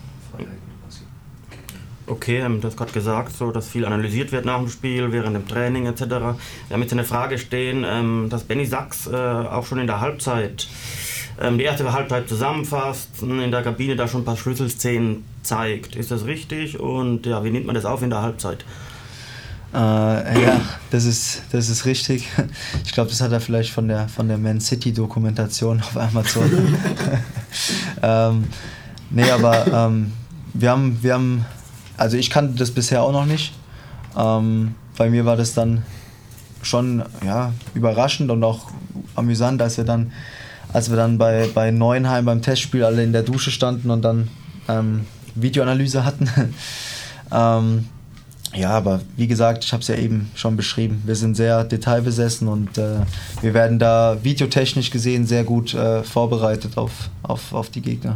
Speaker 5: Okay, du hast gerade gesagt, so, dass viel analysiert wird nach dem Spiel, während dem Training etc. Wir haben jetzt eine Frage stehen, dass Benny Sachs auch schon in der Halbzeit die erste Halbzeit zusammenfasst, in der Kabine da schon ein paar Schlüsselszenen zeigt. Ist das richtig? Und ja, wie nimmt man das auf in der Halbzeit?
Speaker 6: Das ist richtig. Ich glaube, das hat er vielleicht von der Man City Dokumentation auf Amazon. Wir haben, also ich kannte das bisher auch noch nicht. Bei mir war das dann schon überraschend und auch amüsant, als wir dann bei Neuenheim beim Testspiel alle in der Dusche standen und dann Videoanalyse hatten. Aber wie gesagt, ich habe es ja eben schon beschrieben, wir sind sehr detailbesessen und wir werden da videotechnisch gesehen sehr gut vorbereitet auf die Gegner.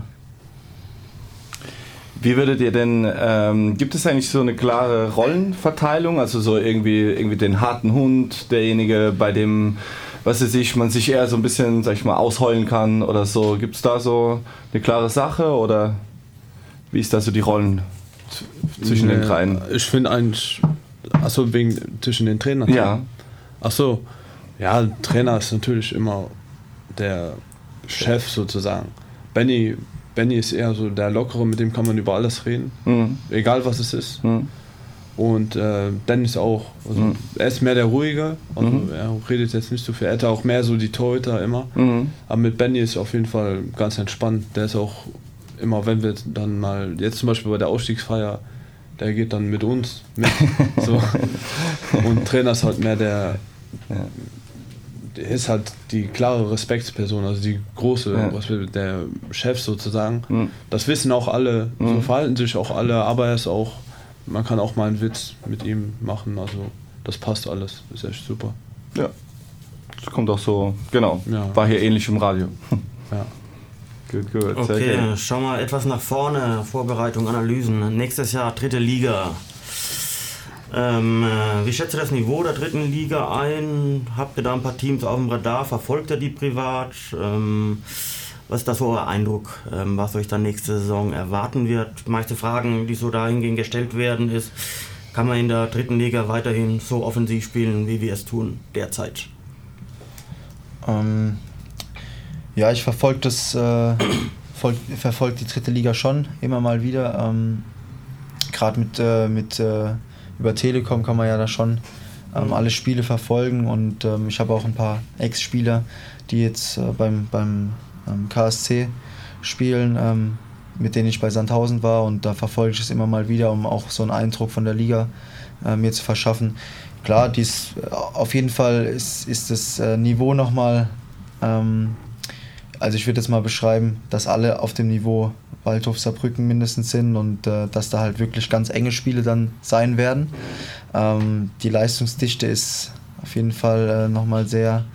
Speaker 3: Wie würdet ihr denn, gibt es eigentlich so eine klare Rollenverteilung, also so irgendwie den harten Hund, derjenige, bei dem, man sich eher so ein bisschen, sag ich mal, ausheulen kann oder so, gibt es da so eine klare Sache oder wie ist da so die Rollen zwischen den dreien?
Speaker 4: Ich finde eigentlich, zwischen den Trainern?
Speaker 3: Ja.
Speaker 4: Trainer ist natürlich immer der Chef sozusagen. Benny ist eher so der Lockere, mit dem kann man über alles reden, egal was es ist. Und Dennis auch, er ist mehr der Ruhige, er redet jetzt nicht so viel, er hat auch mehr so die Torhüter immer. Aber mit Benny ist auf jeden Fall ganz entspannt, der ist auch immer, wenn wir dann mal, jetzt zum Beispiel bei der Ausstiegsfeier, der geht dann mit uns mit. So. Und Trainer ist halt mehr der ist halt die klare Respektsperson, also die große, der Chef sozusagen. Das wissen auch alle, so verhalten sich auch alle, aber er ist auch, man kann auch mal einen Witz mit ihm machen, also das passt alles, ist echt super.
Speaker 3: Ja, das kommt auch so, genau, war hier ähnlich im Radio.
Speaker 4: Ja.
Speaker 3: Gut.
Speaker 5: Okay, schauen wir etwas nach vorne, Vorbereitung, Analysen. Nächstes Jahr 3. Liga. Wie schätzt ihr das Niveau der 3. Liga ein? Habt ihr da ein paar Teams auf dem Radar? Verfolgt ihr die privat? Was ist da so euer Eindruck, was euch dann nächste Saison erwarten wird? Die meisten Fragen, die so dahingehend gestellt werden, ist, kann man in der 3. Liga weiterhin so offensiv spielen, wie wir es tun derzeit?
Speaker 6: Ich verfolge die 3. Liga schon immer mal wieder. gerade mit über Telekom kann man ja da schon alle Spiele verfolgen und ich habe auch ein paar Ex-Spieler, die jetzt beim KSC spielen, mit denen ich bei Sandhausen war und da verfolge ich es immer mal wieder, um auch so einen Eindruck von der Liga mir zu verschaffen. Klar, auf jeden Fall ist das Niveau nochmal, also ich würde jetzt mal beschreiben, dass alle auf dem Niveau Waldhof Saarbrücken mindestens sind und dass da halt wirklich ganz enge Spiele dann sein werden. Die Leistungsdichte ist auf jeden Fall nochmal sehr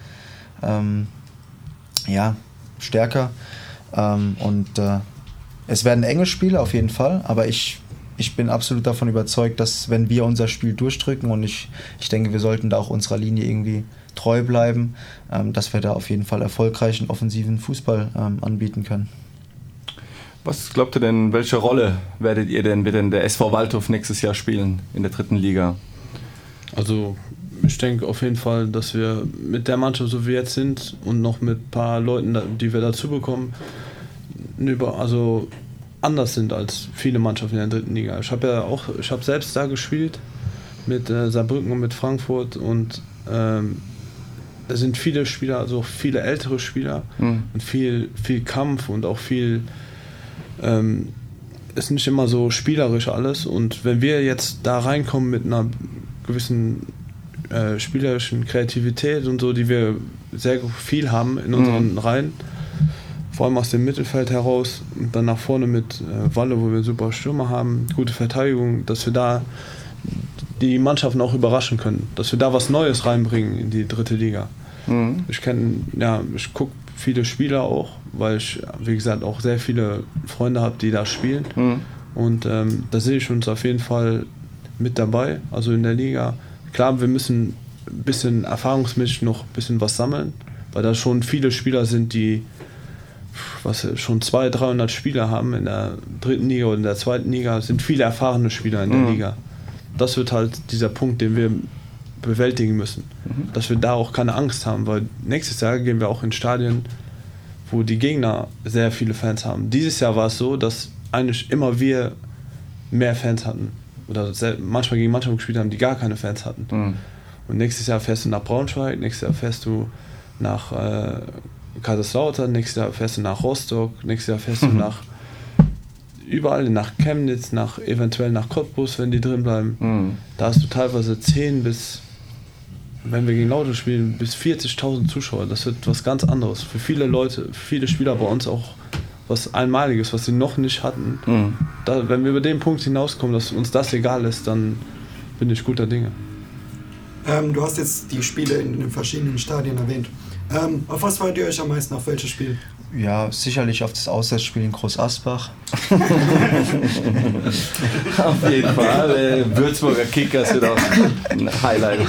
Speaker 6: stärker und es werden enge Spiele auf jeden Fall, aber ich bin absolut davon überzeugt, dass wenn wir unser Spiel durchdrücken und ich denke, wir sollten da auch unserer Linie irgendwie treu bleiben, dass wir da auf jeden Fall erfolgreichen offensiven Fußball anbieten können.
Speaker 3: Was glaubt ihr denn, welche Rolle wird denn der SV Waldhof nächstes Jahr spielen in der 3. Liga?
Speaker 4: Also ich denke auf jeden Fall, dass wir mit der Mannschaft, so wie wir jetzt sind und noch mit ein paar Leuten, die wir dazu bekommen, anders sind als viele Mannschaften in der 3. Liga. Ich habe selbst da gespielt mit Saarbrücken und mit Frankfurt und da sind viele Spieler, also viele ältere Spieler und viel Kampf und auch viel ist nicht immer so spielerisch alles und wenn wir jetzt da reinkommen mit einer gewissen spielerischen Kreativität und so, die wir sehr viel haben in unseren Reihen, vor allem aus dem Mittelfeld heraus und dann nach vorne mit Walle, wo wir super Stürmer haben, gute Verteidigung, dass wir da die Mannschaften auch überraschen können, dass wir da was Neues reinbringen in die 3. Liga. Ich gucke viele Spieler auch, weil ich, wie gesagt, auch sehr viele Freunde habe, die da spielen. Und da sehe ich uns auf jeden Fall mit dabei, also in der Liga. Klar, wir müssen ein bisschen erfahrungsmäßig noch ein bisschen was sammeln, weil da schon viele Spieler sind, die schon 200-300 Spieler haben in der 3. Liga oder in der 2. Liga, sind viele erfahrene Spieler in der Liga. Das wird halt dieser Punkt, den wir bewältigen müssen. Dass wir da auch keine Angst haben, weil nächstes Jahr gehen wir auch in Stadien, wo die Gegner sehr viele Fans haben. Dieses Jahr war es so, dass eigentlich immer wir mehr Fans hatten. Oder manchmal gegen Mannschaften gespielt haben, die gar keine Fans hatten. Und nächstes Jahr fährst du nach Braunschweig, nächstes Jahr fährst du nach Kaiserslautern, nächstes Jahr fährst du nach Rostock, nächstes Jahr fährst du überall nach Chemnitz, eventuell nach Cottbus, wenn die drin bleiben. Da hast du teilweise 10 bis, wenn wir gegen Lautern spielen, bis 40.000 Zuschauer. Das wird was ganz anderes. Für viele Leute, viele Spieler bei uns auch was Einmaliges, was sie noch nicht hatten. Wenn wir über den Punkt hinauskommen, dass uns das egal ist, dann bin ich guter Dinge.
Speaker 7: Du hast jetzt die Spiele in den verschiedenen Stadien erwähnt. Auf was freut ihr euch am meisten, auf welches Spiel?
Speaker 6: Ja, sicherlich auf das Auswärtsspiel in Groß Asbach.
Speaker 3: Auf jeden Fall. Würzburger Kickers wird auch ein Highlight.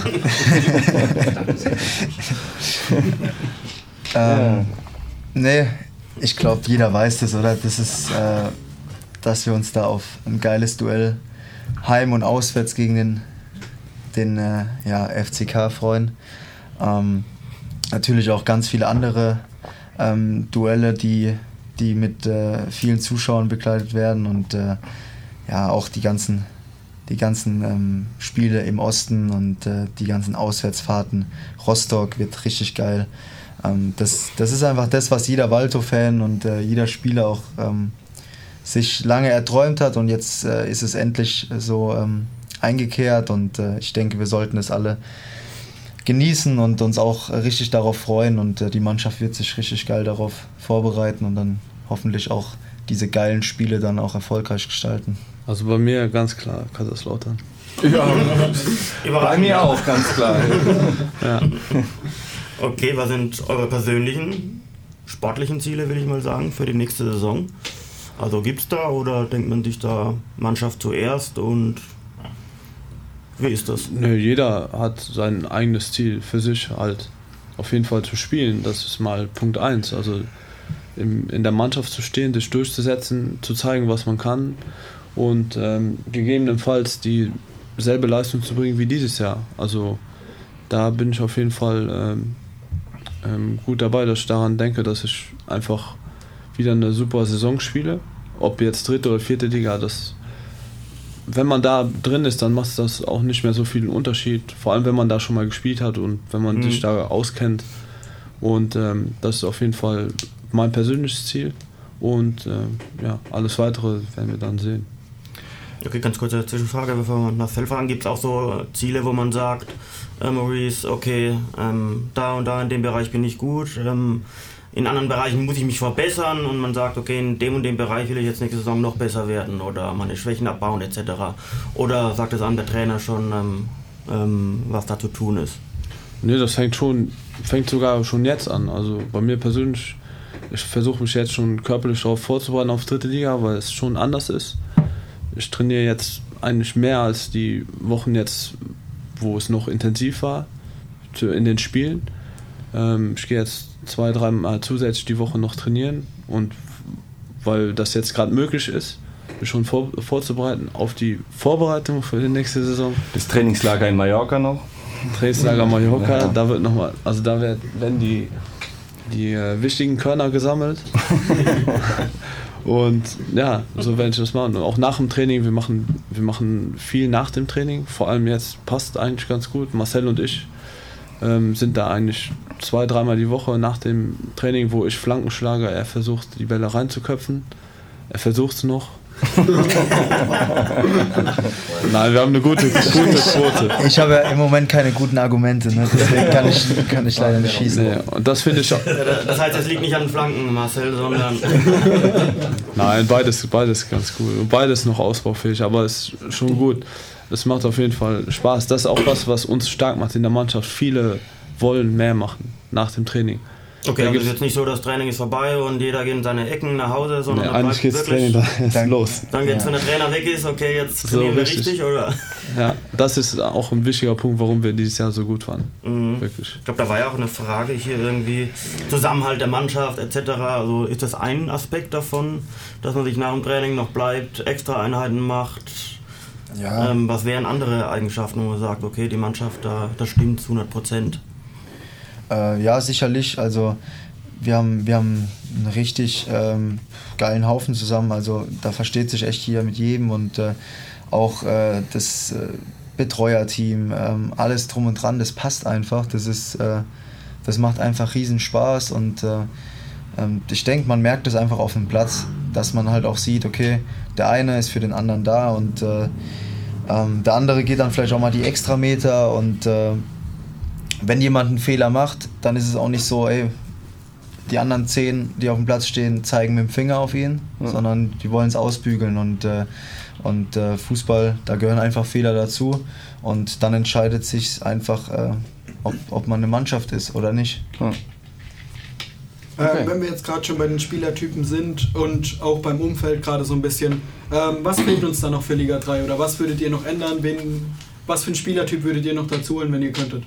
Speaker 6: Nee, ich glaube, jeder weiß das, oder? Das ist, dass wir uns da auf ein geiles Duell heim- und auswärts gegen den FCK freuen. Natürlich auch ganz viele andere Duelle, die mit vielen Zuschauern begleitet werden und auch die ganzen Spiele im Osten und die ganzen Auswärtsfahrten. Rostock wird richtig geil. Das ist einfach das, was jeder Waldhof-Fan und jeder Spieler auch sich lange erträumt hat und jetzt ist es endlich so eingekehrt und ich denke, wir sollten es alle genießen und uns auch richtig darauf freuen und die Mannschaft wird sich richtig geil darauf vorbereiten und dann hoffentlich auch diese geilen Spiele dann auch erfolgreich gestalten.
Speaker 4: Also bei mir ganz klar Kaiserslautern.
Speaker 3: Ja, bei mir auch ganz klar.
Speaker 4: Ja.
Speaker 5: Okay, was sind eure persönlichen sportlichen Ziele, will ich mal sagen, für die nächste Saison? Also gibt's da oder denkt man sich da Mannschaft zuerst und wie ist das?
Speaker 4: Nö, jeder hat sein eigenes Ziel für sich halt auf jeden Fall zu spielen. Das ist mal Punkt 1. Also in der Mannschaft zu stehen, sich durchzusetzen, zu zeigen, was man kann und gegebenenfalls dieselbe Leistung zu bringen wie dieses Jahr. Also da bin ich auf jeden Fall gut dabei, dass ich daran denke, dass ich einfach wieder eine super Saison spiele. Ob jetzt 3. oder 4. Liga, das wenn man da drin ist, dann macht das auch nicht mehr so viel Unterschied. Vor allem, wenn man da schon mal gespielt hat und wenn man sich da auskennt. Und das ist auf jeden Fall mein persönliches Ziel. Und alles Weitere werden wir dann sehen.
Speaker 5: Okay, ganz kurze Zwischenfrage, bevor wir nach Feld fahren. Gibt es auch so Ziele, wo man sagt, Maurice, okay, da und da in dem Bereich bin ich gut, in anderen Bereichen muss ich mich verbessern und man sagt, okay, in dem und dem Bereich will ich jetzt nächste Saison noch besser werden oder meine Schwächen abbauen etc. Oder sagt es an der Trainer schon, was da zu tun ist?
Speaker 4: Nee, das fängt sogar schon jetzt an. Also bei mir persönlich, ich versuche mich jetzt schon körperlich darauf vorzubereiten auf 3. Liga, weil es schon anders ist. Ich trainiere jetzt eigentlich mehr als die Wochen jetzt, wo es noch intensiv war, in den Spielen. Ich gehe jetzt 2-3 Mal zusätzlich die Woche noch trainieren und weil das jetzt gerade möglich ist, mich schon vorzubereiten auf die Vorbereitung für die nächste Saison.
Speaker 3: Das Trainingslager in Mallorca noch?
Speaker 4: Trainingslager Mallorca, da wird nochmal, also da werden die wichtigen Körner gesammelt. Und ja, so werde ich das machen. Und auch nach dem Training, wir machen viel nach dem Training. Vor allem jetzt passt eigentlich ganz gut. Marcel und ich sind da eigentlich 2-3 Mal die Woche nach dem Training, wo ich Flanken schlage. Er versucht, die Bälle reinzuköpfen. Er versucht es noch. Nein, wir haben eine gute Quote.
Speaker 6: Ich habe ja im Moment keine guten Argumente, ne? Deswegen kann ich leider nicht schießen.
Speaker 4: Nee, und das finde ich auch.
Speaker 5: Das heißt, es liegt nicht an Flanken, Marcel, sondern...
Speaker 4: Nein, beides ganz cool. Und beides noch ausbaufähig, aber es ist schon gut. Es macht auf jeden Fall Spaß. Das ist auch was uns stark macht in der Mannschaft. Viele wollen mehr machen nach dem Training.
Speaker 5: Okay, also es ist jetzt nicht so, das Training ist vorbei und jeder geht in seine Ecken nach Hause, sondern
Speaker 4: nee, eigentlich geht das Training dann los.
Speaker 5: Dann geht's, wenn der Trainer weg ist, okay, jetzt trainieren wir richtig, oder?
Speaker 4: Ja, das ist auch ein wichtiger Punkt, warum wir dieses Jahr so gut waren. Wirklich.
Speaker 5: Ich glaube, da war ja auch eine Frage hier irgendwie, Zusammenhalt der Mannschaft etc. Also ist das ein Aspekt davon, dass man sich nach dem Training noch bleibt, extra Einheiten macht? Ja. Was wären andere Eigenschaften, wo man sagt, okay, die Mannschaft, das stimmt zu 100%?
Speaker 6: Ja, sicherlich. Also wir haben einen richtig geilen Haufen zusammen. Also da versteht sich echt jeder mit jedem und auch das Betreuerteam, alles drum und dran, das passt einfach. Das macht einfach riesen Spaß und ich denke, man merkt es einfach auf dem Platz, dass man halt auch sieht, okay, der eine ist für den anderen da und der andere geht dann vielleicht auch mal die Extrameter und wenn jemand einen Fehler macht, dann ist es auch nicht so, ey, die anderen 10, die auf dem Platz stehen, zeigen mit dem Finger auf ihn, sondern die wollen es ausbügeln und Fußball, da gehören einfach Fehler dazu und dann entscheidet sich einfach, ob man eine Mannschaft ist oder nicht.
Speaker 7: Okay. Wenn wir jetzt gerade schon bei den Spielertypen sind und auch beim Umfeld gerade so ein bisschen, was fehlt uns da noch für Liga 3 oder was würdet ihr noch ändern? Was für einen Spielertyp würdet ihr noch dazu holen, wenn ihr könntet?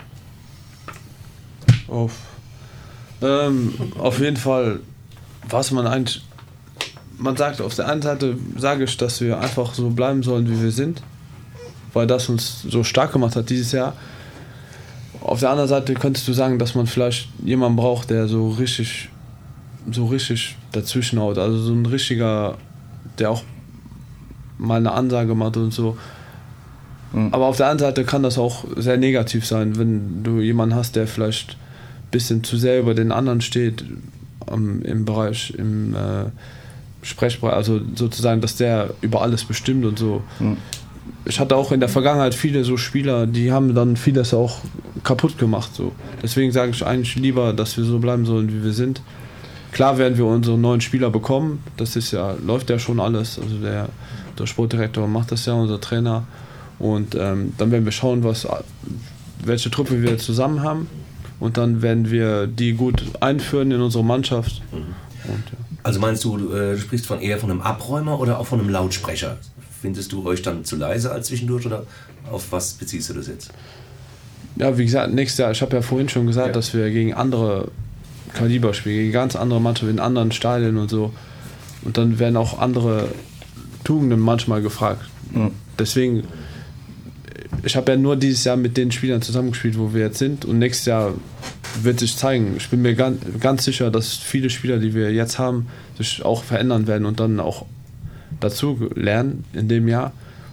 Speaker 4: Auf jeden Fall, was man eigentlich, man sagt, auf der einen Seite sage ich, dass wir einfach so bleiben sollen, wie wir sind, weil das uns so stark gemacht hat dieses Jahr. Auf der anderen Seite könntest du sagen, dass man vielleicht jemanden braucht, der so richtig dazwischen haut, also so ein richtiger, der auch mal eine Ansage macht und so. Aber auf der anderen Seite kann das auch sehr negativ sein, wenn du jemanden hast, der vielleicht bisschen zu sehr über den anderen steht im Bereich, im Sprechbereich, also sozusagen, dass der über alles bestimmt und so. Ich hatte auch in der Vergangenheit viele so Spieler, die haben dann vieles auch kaputt gemacht. So. Deswegen sage ich eigentlich lieber, dass wir so bleiben sollen, wie wir sind. Klar werden wir unsere neuen Spieler bekommen, das ist ja, läuft ja schon alles, also der Sportdirektor macht das ja, unser Trainer, und dann werden wir schauen, welche Truppe wir zusammen haben. Und dann werden wir die gut einführen in unsere Mannschaft. Und, ja.
Speaker 8: Also meinst du, du sprichst eher von einem Abräumer oder auch von einem Lautsprecher? Findest du euch dann zu leise als zwischendurch oder auf was beziehst du das jetzt?
Speaker 4: Ja, wie gesagt, nächstes Jahr, ich habe ja vorhin schon gesagt, dass wir gegen andere Kaliber spielen, gegen ganz andere Mannschaften in anderen Stadien und so. Und dann werden auch andere Tugenden manchmal gefragt. Deswegen, ich habe ja nur dieses Jahr mit den Spielern zusammengespielt, wo wir jetzt sind, und nächstes Jahr wird sich zeigen. Ich bin mir ganz sicher, dass viele Spieler, die wir jetzt haben, sich auch verändern werden und dann auch dazu lernen in dem Jahr.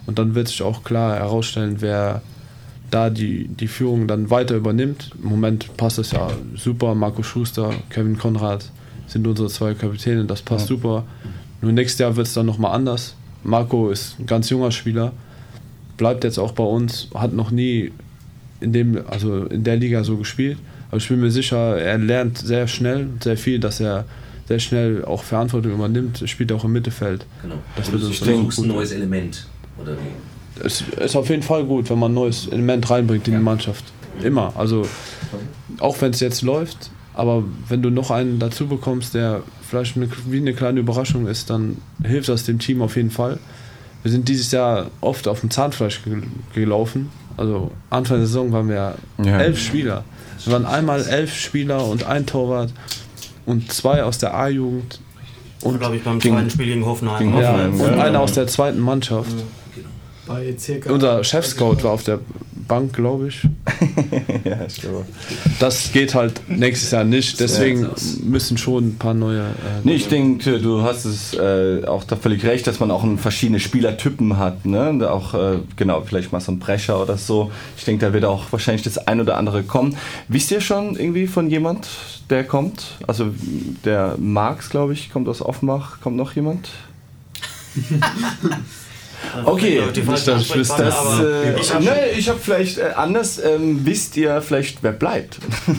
Speaker 4: Und dann wird sich auch klar herausstellen, wer da die Führung dann weiter übernimmt. Im Moment passt es ja super. Marco Schuster, Kevin Konrad sind unsere 2 Kapitäne, das passt super. Nur nächstes Jahr wird es dann nochmal anders. Marco ist ein ganz junger Spieler, bleibt jetzt auch bei uns, hat noch nie in der Liga so gespielt. Aber ich bin mir sicher, er lernt sehr schnell, sehr viel, dass er sehr schnell auch Verantwortung übernimmt, spielt auch im Mittelfeld.
Speaker 8: Genau.
Speaker 4: Das
Speaker 8: wird uns ein neues Element, oder wie?
Speaker 4: Es ist auf jeden Fall gut, wenn man ein neues Element reinbringt in die Mannschaft. Immer. Also auch wenn es jetzt läuft, aber wenn du noch einen dazu bekommst, der vielleicht wie eine kleine Überraschung ist, dann hilft das dem Team auf jeden Fall. Wir sind dieses Jahr oft auf dem Zahnfleisch gelaufen. Also Anfang der Saison waren wir 11 Spieler. Wir waren einmal 11 Spieler und ein Torwart und 2 aus der A-Jugend.
Speaker 5: Und glaube ich beim zweiten Spiel gegen Hoffenheim.
Speaker 4: Und einer aus der zweiten Mannschaft.
Speaker 7: Bei circa
Speaker 4: Unser Chefscout war auf der Bank, glaube ich.
Speaker 3: Ja, ich glaube.
Speaker 4: Das geht halt nächstes Jahr nicht, deswegen müssen schon ein paar neue...
Speaker 3: Nee, ich denke, du hast es auch da völlig recht, dass man auch verschiedene Spielertypen hat. Ne? Auch, genau, vielleicht mal so ein Brecher oder so. Ich denke, da wird auch wahrscheinlich das ein oder andere kommen. Wisst ihr schon irgendwie von jemand, der kommt? Also der Marx, glaube ich, kommt aus Offenbach. Kommt noch jemand? Okay, ich habe vielleicht anders. Wisst ihr vielleicht, wer bleibt?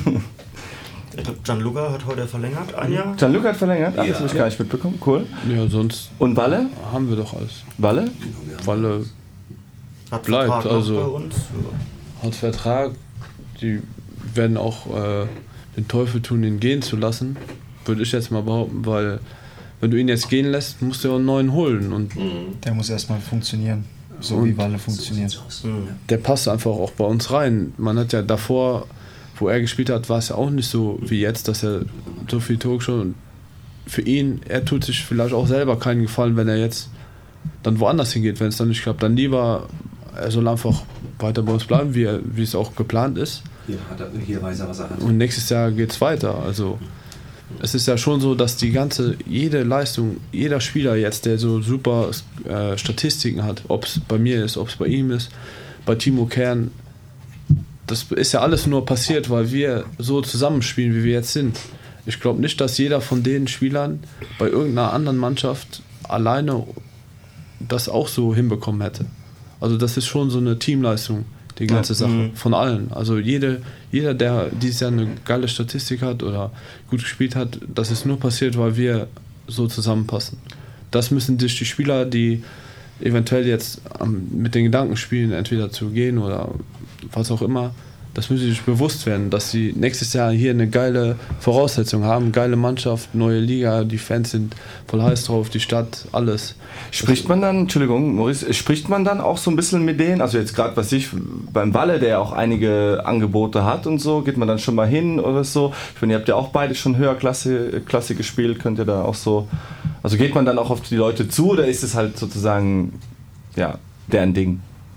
Speaker 5: Ich glaube, Gianluca hat heute verlängert, ein Jahr.
Speaker 3: Gianluca hat verlängert? Ach, das habe ich gar nicht mitbekommen. Cool.
Speaker 4: Ja, sonst.
Speaker 3: Und Walle?
Speaker 4: Haben wir doch alles.
Speaker 3: Walle?
Speaker 4: Walle
Speaker 5: hat
Speaker 4: bleibt,
Speaker 5: Vertrag
Speaker 4: also
Speaker 5: bei uns.
Speaker 4: Hat Vertrag. Die werden auch den Teufel tun, ihn gehen zu lassen. Würde ich jetzt mal behaupten, weil wenn du ihn jetzt gehen lässt, musst du ja einen neuen holen. Und
Speaker 6: der muss erstmal funktionieren, so wie Walle funktioniert.
Speaker 4: Der passt einfach auch bei uns rein. Man hat ja davor, wo er gespielt hat, war es ja auch nicht so wie jetzt, dass er so viel Tore schon. Für ihn, er tut sich vielleicht auch selber keinen Gefallen, wenn er jetzt dann woanders hingeht, wenn es dann nicht klappt. Dann lieber, er soll einfach weiter bei uns bleiben, wie es auch geplant ist.
Speaker 8: Hier weiß er, was er hat.
Speaker 4: Und nächstes Jahr geht es weiter. Also es ist ja schon so, dass jede Leistung, jeder Spieler jetzt, der so super Statistiken hat, ob es bei mir ist, ob es bei ihm ist, bei Timo Kern, das ist ja alles nur passiert, weil wir so zusammenspielen, wie wir jetzt sind. Ich glaube nicht, dass jeder von den Spielern bei irgendeiner anderen Mannschaft alleine das auch so hinbekommen hätte. Also das ist schon so eine Teamleistung, die ganze Sache, von allen. Also jeder, der dieses Jahr eine geile Statistik hat oder gut gespielt hat, das ist nur passiert, weil wir so zusammenpassen. Das müssen sich die Spieler, die eventuell jetzt mit den Gedanken spielen, entweder zu gehen oder was auch immer, das müssen sie sich bewusst werden, dass sie nächstes Jahr hier eine geile Voraussetzung haben, geile Mannschaft, neue Liga, die Fans sind voll heiß drauf, die Stadt, alles.
Speaker 3: Spricht man dann, Entschuldigung, Maurice, spricht man dann auch so ein bisschen mit denen, also jetzt gerade beim Walle, der auch einige Angebote hat und so, geht man dann schon mal hin oder so? Ich meine, ihr habt ja auch beide schon Höherklasse gespielt, könnt ihr da auch so, also geht man dann auch auf die Leute zu oder ist es halt sozusagen, ja, deren Ding?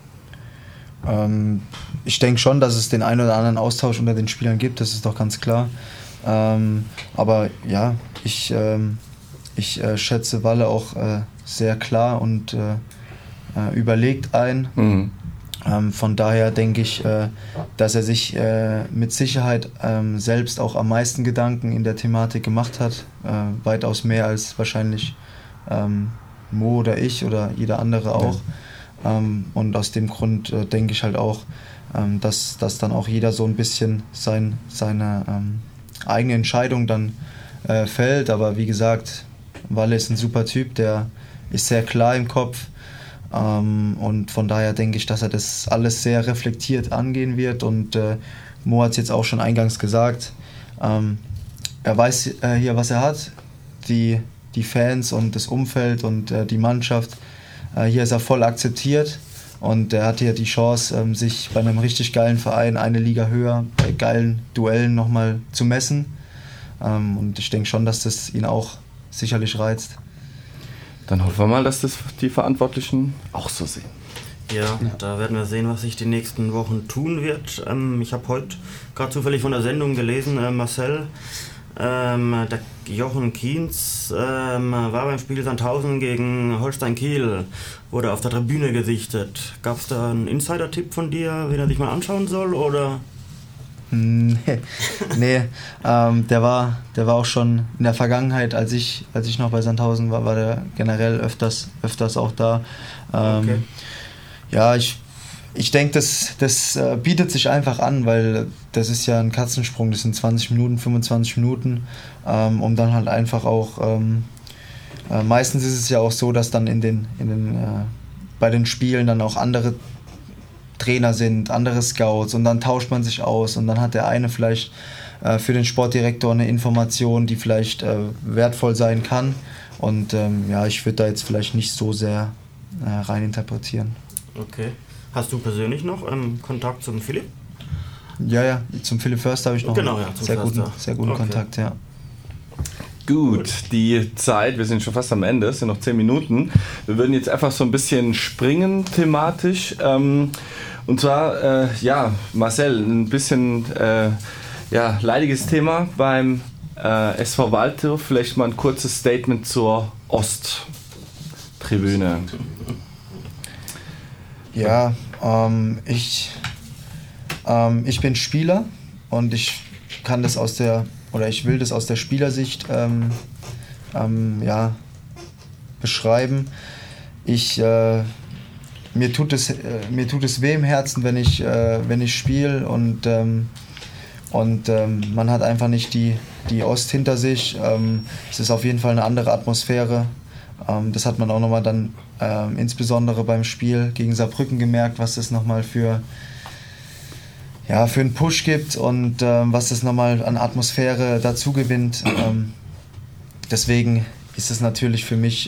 Speaker 6: Ich denke schon, dass es den einen oder anderen Austausch unter den Spielern gibt, das ist doch ganz klar. Aber ja, ich schätze Walle auch sehr klar und überlegt ein. Von daher denke ich, dass er sich mit Sicherheit selbst auch am meisten Gedanken in der Thematik gemacht hat. Weitaus mehr als wahrscheinlich Mo oder ich oder jeder andere auch. Und aus dem Grund denke ich halt auch, dass dann auch jeder so ein bisschen seine eigene Entscheidung dann fällt. Aber wie gesagt, Walle ist ein super Typ, der ist sehr klar im Kopf. Und von daher denke ich, dass er das alles sehr reflektiert angehen wird. Und Mo hat es jetzt auch schon eingangs gesagt, er weiß hier, was er hat. Die Fans und das Umfeld und die Mannschaft. Hier ist er voll akzeptiert und er hat hier die Chance, sich bei einem richtig geilen Verein eine Liga höher, bei geilen Duellen nochmal zu messen. Und ich denke schon, dass das ihn auch sicherlich reizt.
Speaker 3: Dann hoffen wir mal, dass das die Verantwortlichen auch so sehen.
Speaker 5: Ja, da werden wir sehen, was sich die nächsten Wochen tun wird. Ich habe heute gerade zufällig von der Sendung gelesen, Marcel Der Jochen Kienz war beim Spiel Sandhausen gegen Holstein Kiel, wurde auf der Tribüne gesichtet. Gab es da einen Insider-Tipp von dir, wen er sich mal anschauen soll, oder?
Speaker 6: Nee, der war auch schon in der Vergangenheit, als ich noch bei Sandhausen war der generell öfters auch da.
Speaker 5: Okay.
Speaker 6: Ja, ich denke, das bietet sich einfach an, weil das ist ja ein Katzensprung, das sind 20 Minuten, 25 Minuten, um dann halt einfach auch, meistens ist es ja auch so, dass dann bei den Spielen dann auch andere Trainer sind, andere Scouts und dann tauscht man sich aus und dann hat der eine vielleicht für den Sportdirektor eine Information, die vielleicht wertvoll sein kann und ich würde da jetzt vielleicht nicht so sehr rein interpretieren.
Speaker 5: Okay. Hast du persönlich noch Kontakt zum Philipp?
Speaker 6: Ja, zum Philipp Förster habe ich noch sehr guten
Speaker 5: okay.
Speaker 6: Kontakt, ja.
Speaker 3: Gut, die Zeit, wir sind schon fast am Ende, es sind noch 10 Minuten. Wir würden jetzt einfach so ein bisschen springen thematisch. Und zwar, Marcel, ein bisschen leidiges Thema beim SV Waldhof. Vielleicht mal ein kurzes Statement zur Osttribüne.
Speaker 6: Ja, ich bin Spieler und ich kann das ich will das aus der Spielersicht beschreiben. Mir tut es weh im Herzen, wenn ich spiele und man hat einfach nicht die Ost hinter sich. Es ist auf jeden Fall eine andere Atmosphäre. Das hat man auch nochmal dann insbesondere beim Spiel gegen Saarbrücken gemerkt, was das nochmal für einen Push gibt und was das nochmal an Atmosphäre dazu gewinnt. Deswegen ist es natürlich für mich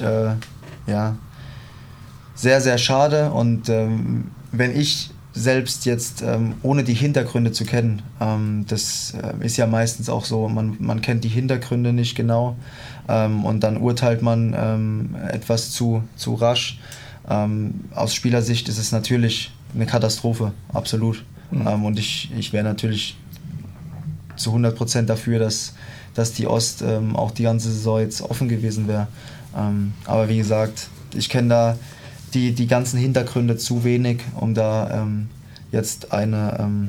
Speaker 6: sehr, sehr schade und wenn ich selbst jetzt, ohne die Hintergründe zu kennen, das ist ja meistens auch so, man kennt die Hintergründe nicht genau und dann urteilt man etwas zu rasch. Aus Spielersicht ist es natürlich eine Katastrophe, absolut. Und ich wäre natürlich zu 100% dafür, dass die Ost auch die ganze Saison jetzt offen gewesen wäre. Aber wie gesagt, ich kenne da die ganzen Hintergründe zu wenig, um da jetzt eine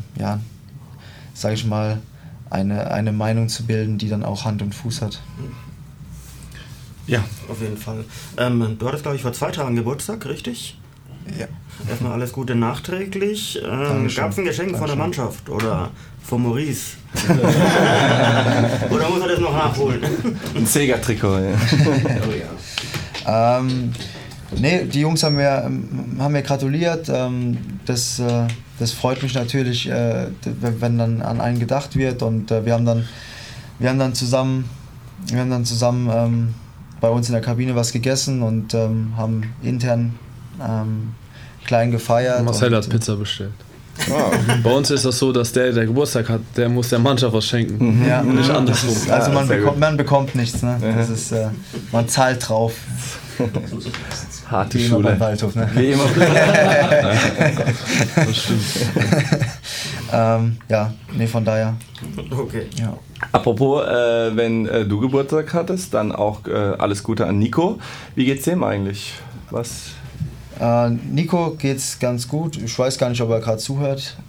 Speaker 6: Meinung zu bilden, die dann auch Hand und Fuß hat.
Speaker 5: Ja, auf jeden Fall. Du hattest, glaube ich, vor 2 Tagen Geburtstag, richtig?
Speaker 6: Ja.
Speaker 5: Erstmal alles Gute nachträglich. Gab es ein Geschenk von der Mannschaft oder von Maurice? Oder muss er das noch nachholen?
Speaker 3: Ein Sega-Trikot, ja.
Speaker 6: Nee, die Jungs haben mir gratuliert. Das freut mich natürlich, wenn dann an einen gedacht wird. Und wir haben dann zusammen bei uns in der Kabine was gegessen und haben intern klein gefeiert.
Speaker 4: Marcel hat Pizza bestellt. Wow. Bei uns ist das so, dass der Geburtstag hat, der muss der Mannschaft was schenken.
Speaker 6: Ja.
Speaker 4: Und nicht andersrum.
Speaker 6: Also man bekommt nichts, ne? Das ist, man zahlt drauf.
Speaker 3: Harte
Speaker 6: Wie
Speaker 3: Schule.
Speaker 6: immer beim Waldhof, ne?
Speaker 3: Wie immer.
Speaker 4: Das stimmt.
Speaker 6: Von daher.
Speaker 5: Okay.
Speaker 6: Ja.
Speaker 3: Apropos, wenn du Geburtstag hattest, dann auch alles Gute an Nico. Wie geht's dem eigentlich? Was?
Speaker 6: Nico geht's ganz gut. Ich weiß gar nicht, ob er gerade zuhört.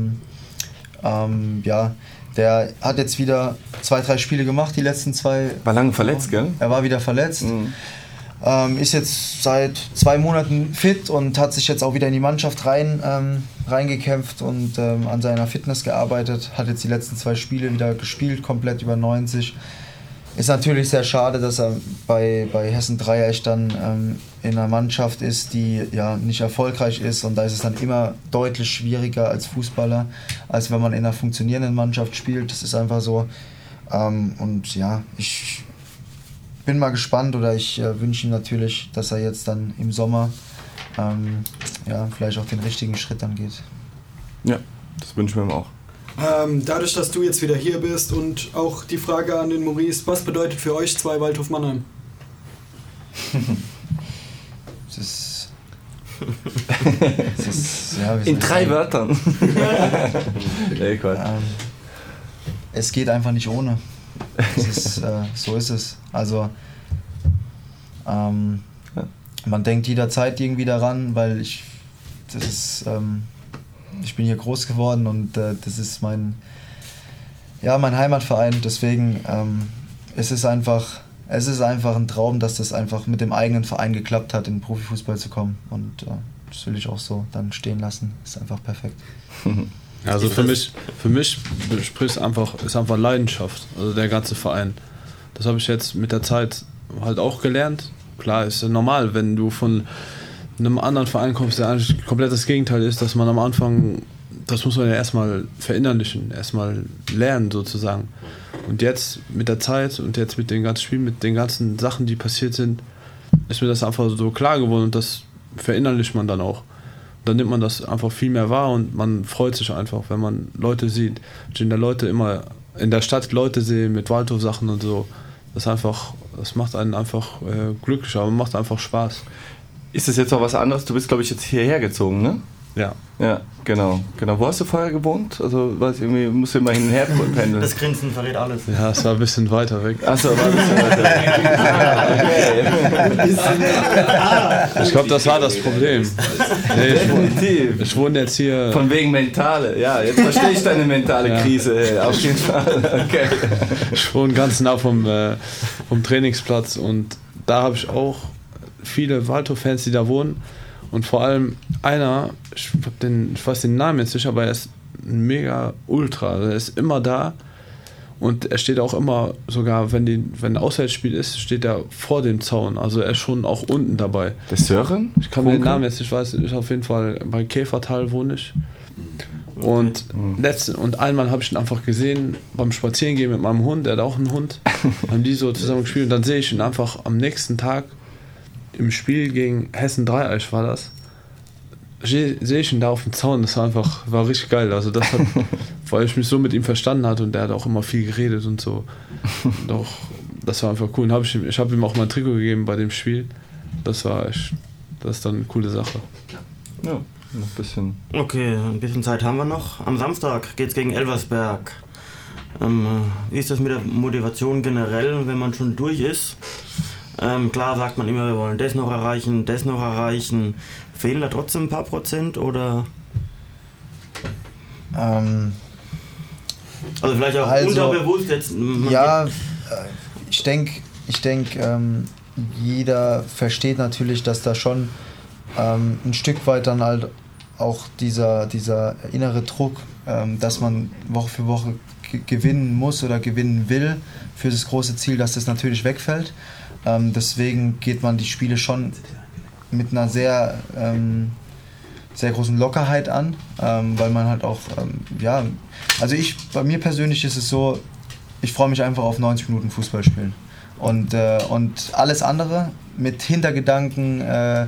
Speaker 6: Der hat jetzt wieder 2-3 Spiele gemacht, die letzten 2.
Speaker 3: War lange verletzt, gell?
Speaker 6: Er war wieder verletzt. Ist jetzt seit 2 Monaten fit und hat sich jetzt auch wieder in die Mannschaft reingekämpft und an seiner Fitness gearbeitet. Hat jetzt die letzten 2 Spiele wieder gespielt, komplett über 90. Ist natürlich sehr schade, dass er bei Hessen Dreieich dann in einer Mannschaft ist, die ja nicht erfolgreich ist, und da ist es dann immer deutlich schwieriger als Fußballer, als wenn man in einer funktionierenden Mannschaft spielt. Das ist einfach so. Und ja, ich bin mal gespannt, oder ich wünsche ihm natürlich, dass er jetzt dann im Sommer vielleicht auch den richtigen Schritt dann geht.
Speaker 3: Ja, das wünschen wir ihm auch.
Speaker 7: Dadurch, dass du jetzt wieder hier bist, und auch die Frage an den Maurice, was bedeutet für euch 2 Waldhof Mannheim?
Speaker 6: Das ist
Speaker 3: in 3 Wörtern.
Speaker 6: Es geht einfach nicht ohne. So ist es. Also man denkt jederzeit irgendwie daran, weil ich bin hier groß geworden und das ist mein Heimatverein. Deswegen es ist einfach ein Traum, dass das einfach mit dem eigenen Verein geklappt hat, in den Profifußball zu kommen. Und das will ich auch so dann stehen lassen. Ist einfach perfekt.
Speaker 4: Also für mich ist einfach Leidenschaft, also der ganze Verein. Das habe ich jetzt mit der Zeit halt auch gelernt. Klar, ist ja normal, wenn du von einem anderen Verein kommst, der eigentlich komplett das Gegenteil ist, dass man am Anfang, das muss man ja erstmal verinnerlichen, erstmal lernen sozusagen. Und jetzt mit der Zeit und jetzt mit den ganzen Spielen, mit den ganzen Sachen, die passiert sind, ist mir das einfach so klar geworden und das verinnerlicht man dann auch. Dann nimmt man das einfach viel mehr wahr und man freut sich einfach, wenn man Leute sieht. Ich in der Stadt Leute sehen mit Waldhof-Sachen und so. Das macht einen einfach glücklicher, aber macht einfach Spaß.
Speaker 3: Ist das jetzt auch was anderes? Du bist, glaube ich, jetzt hierher gezogen, ne?
Speaker 4: Ja.
Speaker 3: Ja, genau. Wo hast du vorher gewohnt? Also, irgendwie musst du immer hin und her pendeln.
Speaker 5: Das Grinsen verrät alles.
Speaker 4: Ja, es war ein bisschen weiter weg.
Speaker 3: Achso, war ein bisschen weiter weg.
Speaker 4: Okay. Ich glaube, das war das Problem.
Speaker 3: Definitiv.
Speaker 4: Ich wohne jetzt hier...
Speaker 3: Von wegen mentale. Ja, jetzt verstehe ich deine mentale Krise. Auf jeden Fall. Okay.
Speaker 4: Ich wohne ganz nah vom Trainingsplatz und da habe ich auch viele Waldhof-Fans, die da wohnen. Und vor allem einer, ich weiß den Namen jetzt nicht, aber er ist ein mega Ultra. Also er ist immer da und er steht auch immer, sogar wenn ein Auswärtsspiel ist, steht er vor dem Zaun. Also er ist schon auch unten dabei.
Speaker 3: Der Sören?
Speaker 4: Ich kann mir den Namen jetzt nicht, weiß ich auf jeden Fall, bei Käfertal wohne ich. Und einmal habe ich ihn einfach gesehen beim Spazierengehen mit meinem Hund, er hat auch einen Hund, haben die so zusammen gespielt und dann sehe ich ihn einfach am nächsten Tag im Spiel gegen Hessen Dreieich war das, sehe ich ihn da auf dem Zaun, das war richtig geil, also das hat, weil ich mich so mit ihm verstanden hatte und der hat auch immer viel geredet und so, doch, das war einfach cool und ich habe ihm auch mal ein Trikot gegeben bei dem Spiel, das ist dann eine coole Sache.
Speaker 3: Ja, noch ein bisschen.
Speaker 5: Okay, ein bisschen Zeit haben wir noch. Am Samstag geht's gegen Elversberg. Wie ist das mit der Motivation generell, wenn man schon durch ist? Klar sagt man immer, wir wollen das noch erreichen. Fehlen da trotzdem ein paar Prozent oder? Also vielleicht auch unterbewusst jetzt.
Speaker 6: Ja, ich denke, jeder versteht natürlich, dass da schon ein Stück weit dann halt auch dieser innere Druck, dass man Woche für Woche gewinnen muss oder gewinnen will für das große Ziel, dass das natürlich wegfällt. Deswegen geht man die Spiele schon mit einer sehr großen Lockerheit an, weil man halt auch, bei mir persönlich ist es so, ich freue mich einfach auf 90 Minuten Fußball spielen. Und alles andere mit Hintergedanken,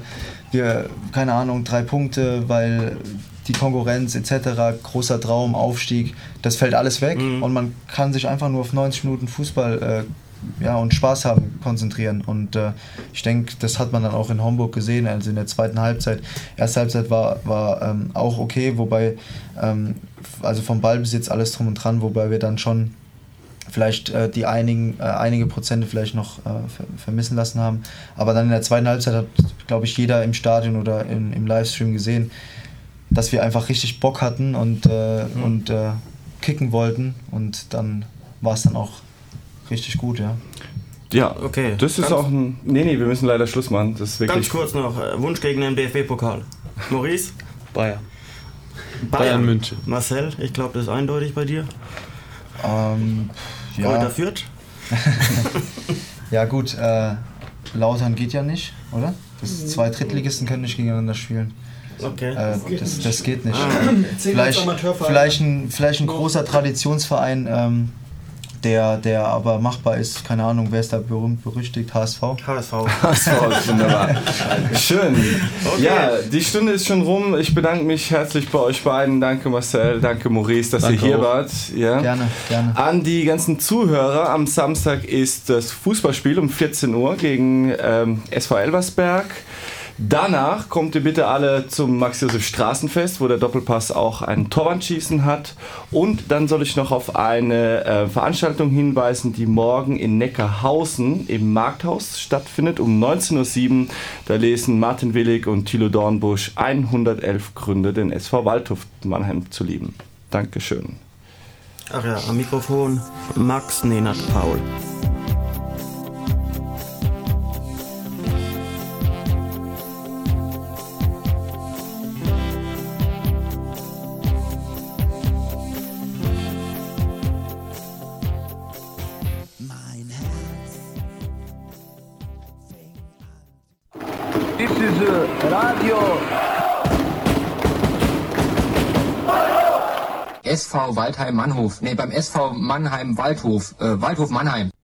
Speaker 6: 3 Punkte, weil die Konkurrenz etc., großer Traum, Aufstieg, das fällt alles weg und man kann sich einfach nur auf 90 Minuten Fußball und Spaß haben, konzentrieren. Und ich denke, das hat man dann auch in Homburg gesehen, also in der zweiten Halbzeit. Erste Halbzeit war auch okay, wobei, also vom Ballbesitz alles drum und dran, wobei wir dann schon vielleicht die einige Prozente vielleicht noch vermissen lassen haben. Aber dann in der zweiten Halbzeit hat, glaube ich, jeder im Stadion oder im Livestream gesehen, dass wir einfach richtig Bock hatten und kicken wollten. Und dann war es dann auch richtig gut, ja.
Speaker 3: Ja, okay. Das ist auch ein... Nee, wir müssen leider Schluss machen. Das ist wirklich...
Speaker 5: Ganz kurz noch, Wunschgegner im DFB-Pokal. Maurice?
Speaker 4: Bayern München.
Speaker 5: Marcel, ich glaube, das ist eindeutig bei dir. Kräuter Fürth?
Speaker 6: Ja gut, Lautern geht ja nicht, oder? 2 Drittligisten können nicht gegeneinander spielen.
Speaker 5: Okay.
Speaker 6: Das geht nicht. Vielleicht ein großer Traditionsverein, der aber machbar ist, keine Ahnung, wer ist da berühmt-berüchtigt? HSV ist
Speaker 3: wunderbar. Schön. Okay. Ja, die Stunde ist schon rum. Ich bedanke mich herzlich bei euch beiden. Danke Marcel, danke Maurice, dass ihr hier wart. Ja.
Speaker 6: Gerne.
Speaker 3: An die ganzen Zuhörer, am Samstag ist das Fußballspiel um 14 Uhr gegen SV Elversberg. Danach kommt ihr bitte alle zum Max-Josef-Straßenfest, wo der Doppelpass auch ein Torwandschießen hat. Und dann soll ich noch auf eine Veranstaltung hinweisen, die morgen in Neckarhausen im Markthaus stattfindet um 19.07 Uhr. Da lesen Martin Willig und Thilo Dornbusch 111 Gründe, den SV Waldhof Mannheim zu lieben. Dankeschön.
Speaker 5: Ach ja, am Mikrofon Max Nenad Paul.
Speaker 9: This is Radio
Speaker 1: SV Waldheim Mannhof. Nee, beim SV Mannheim Waldhof. Waldhof Mannheim.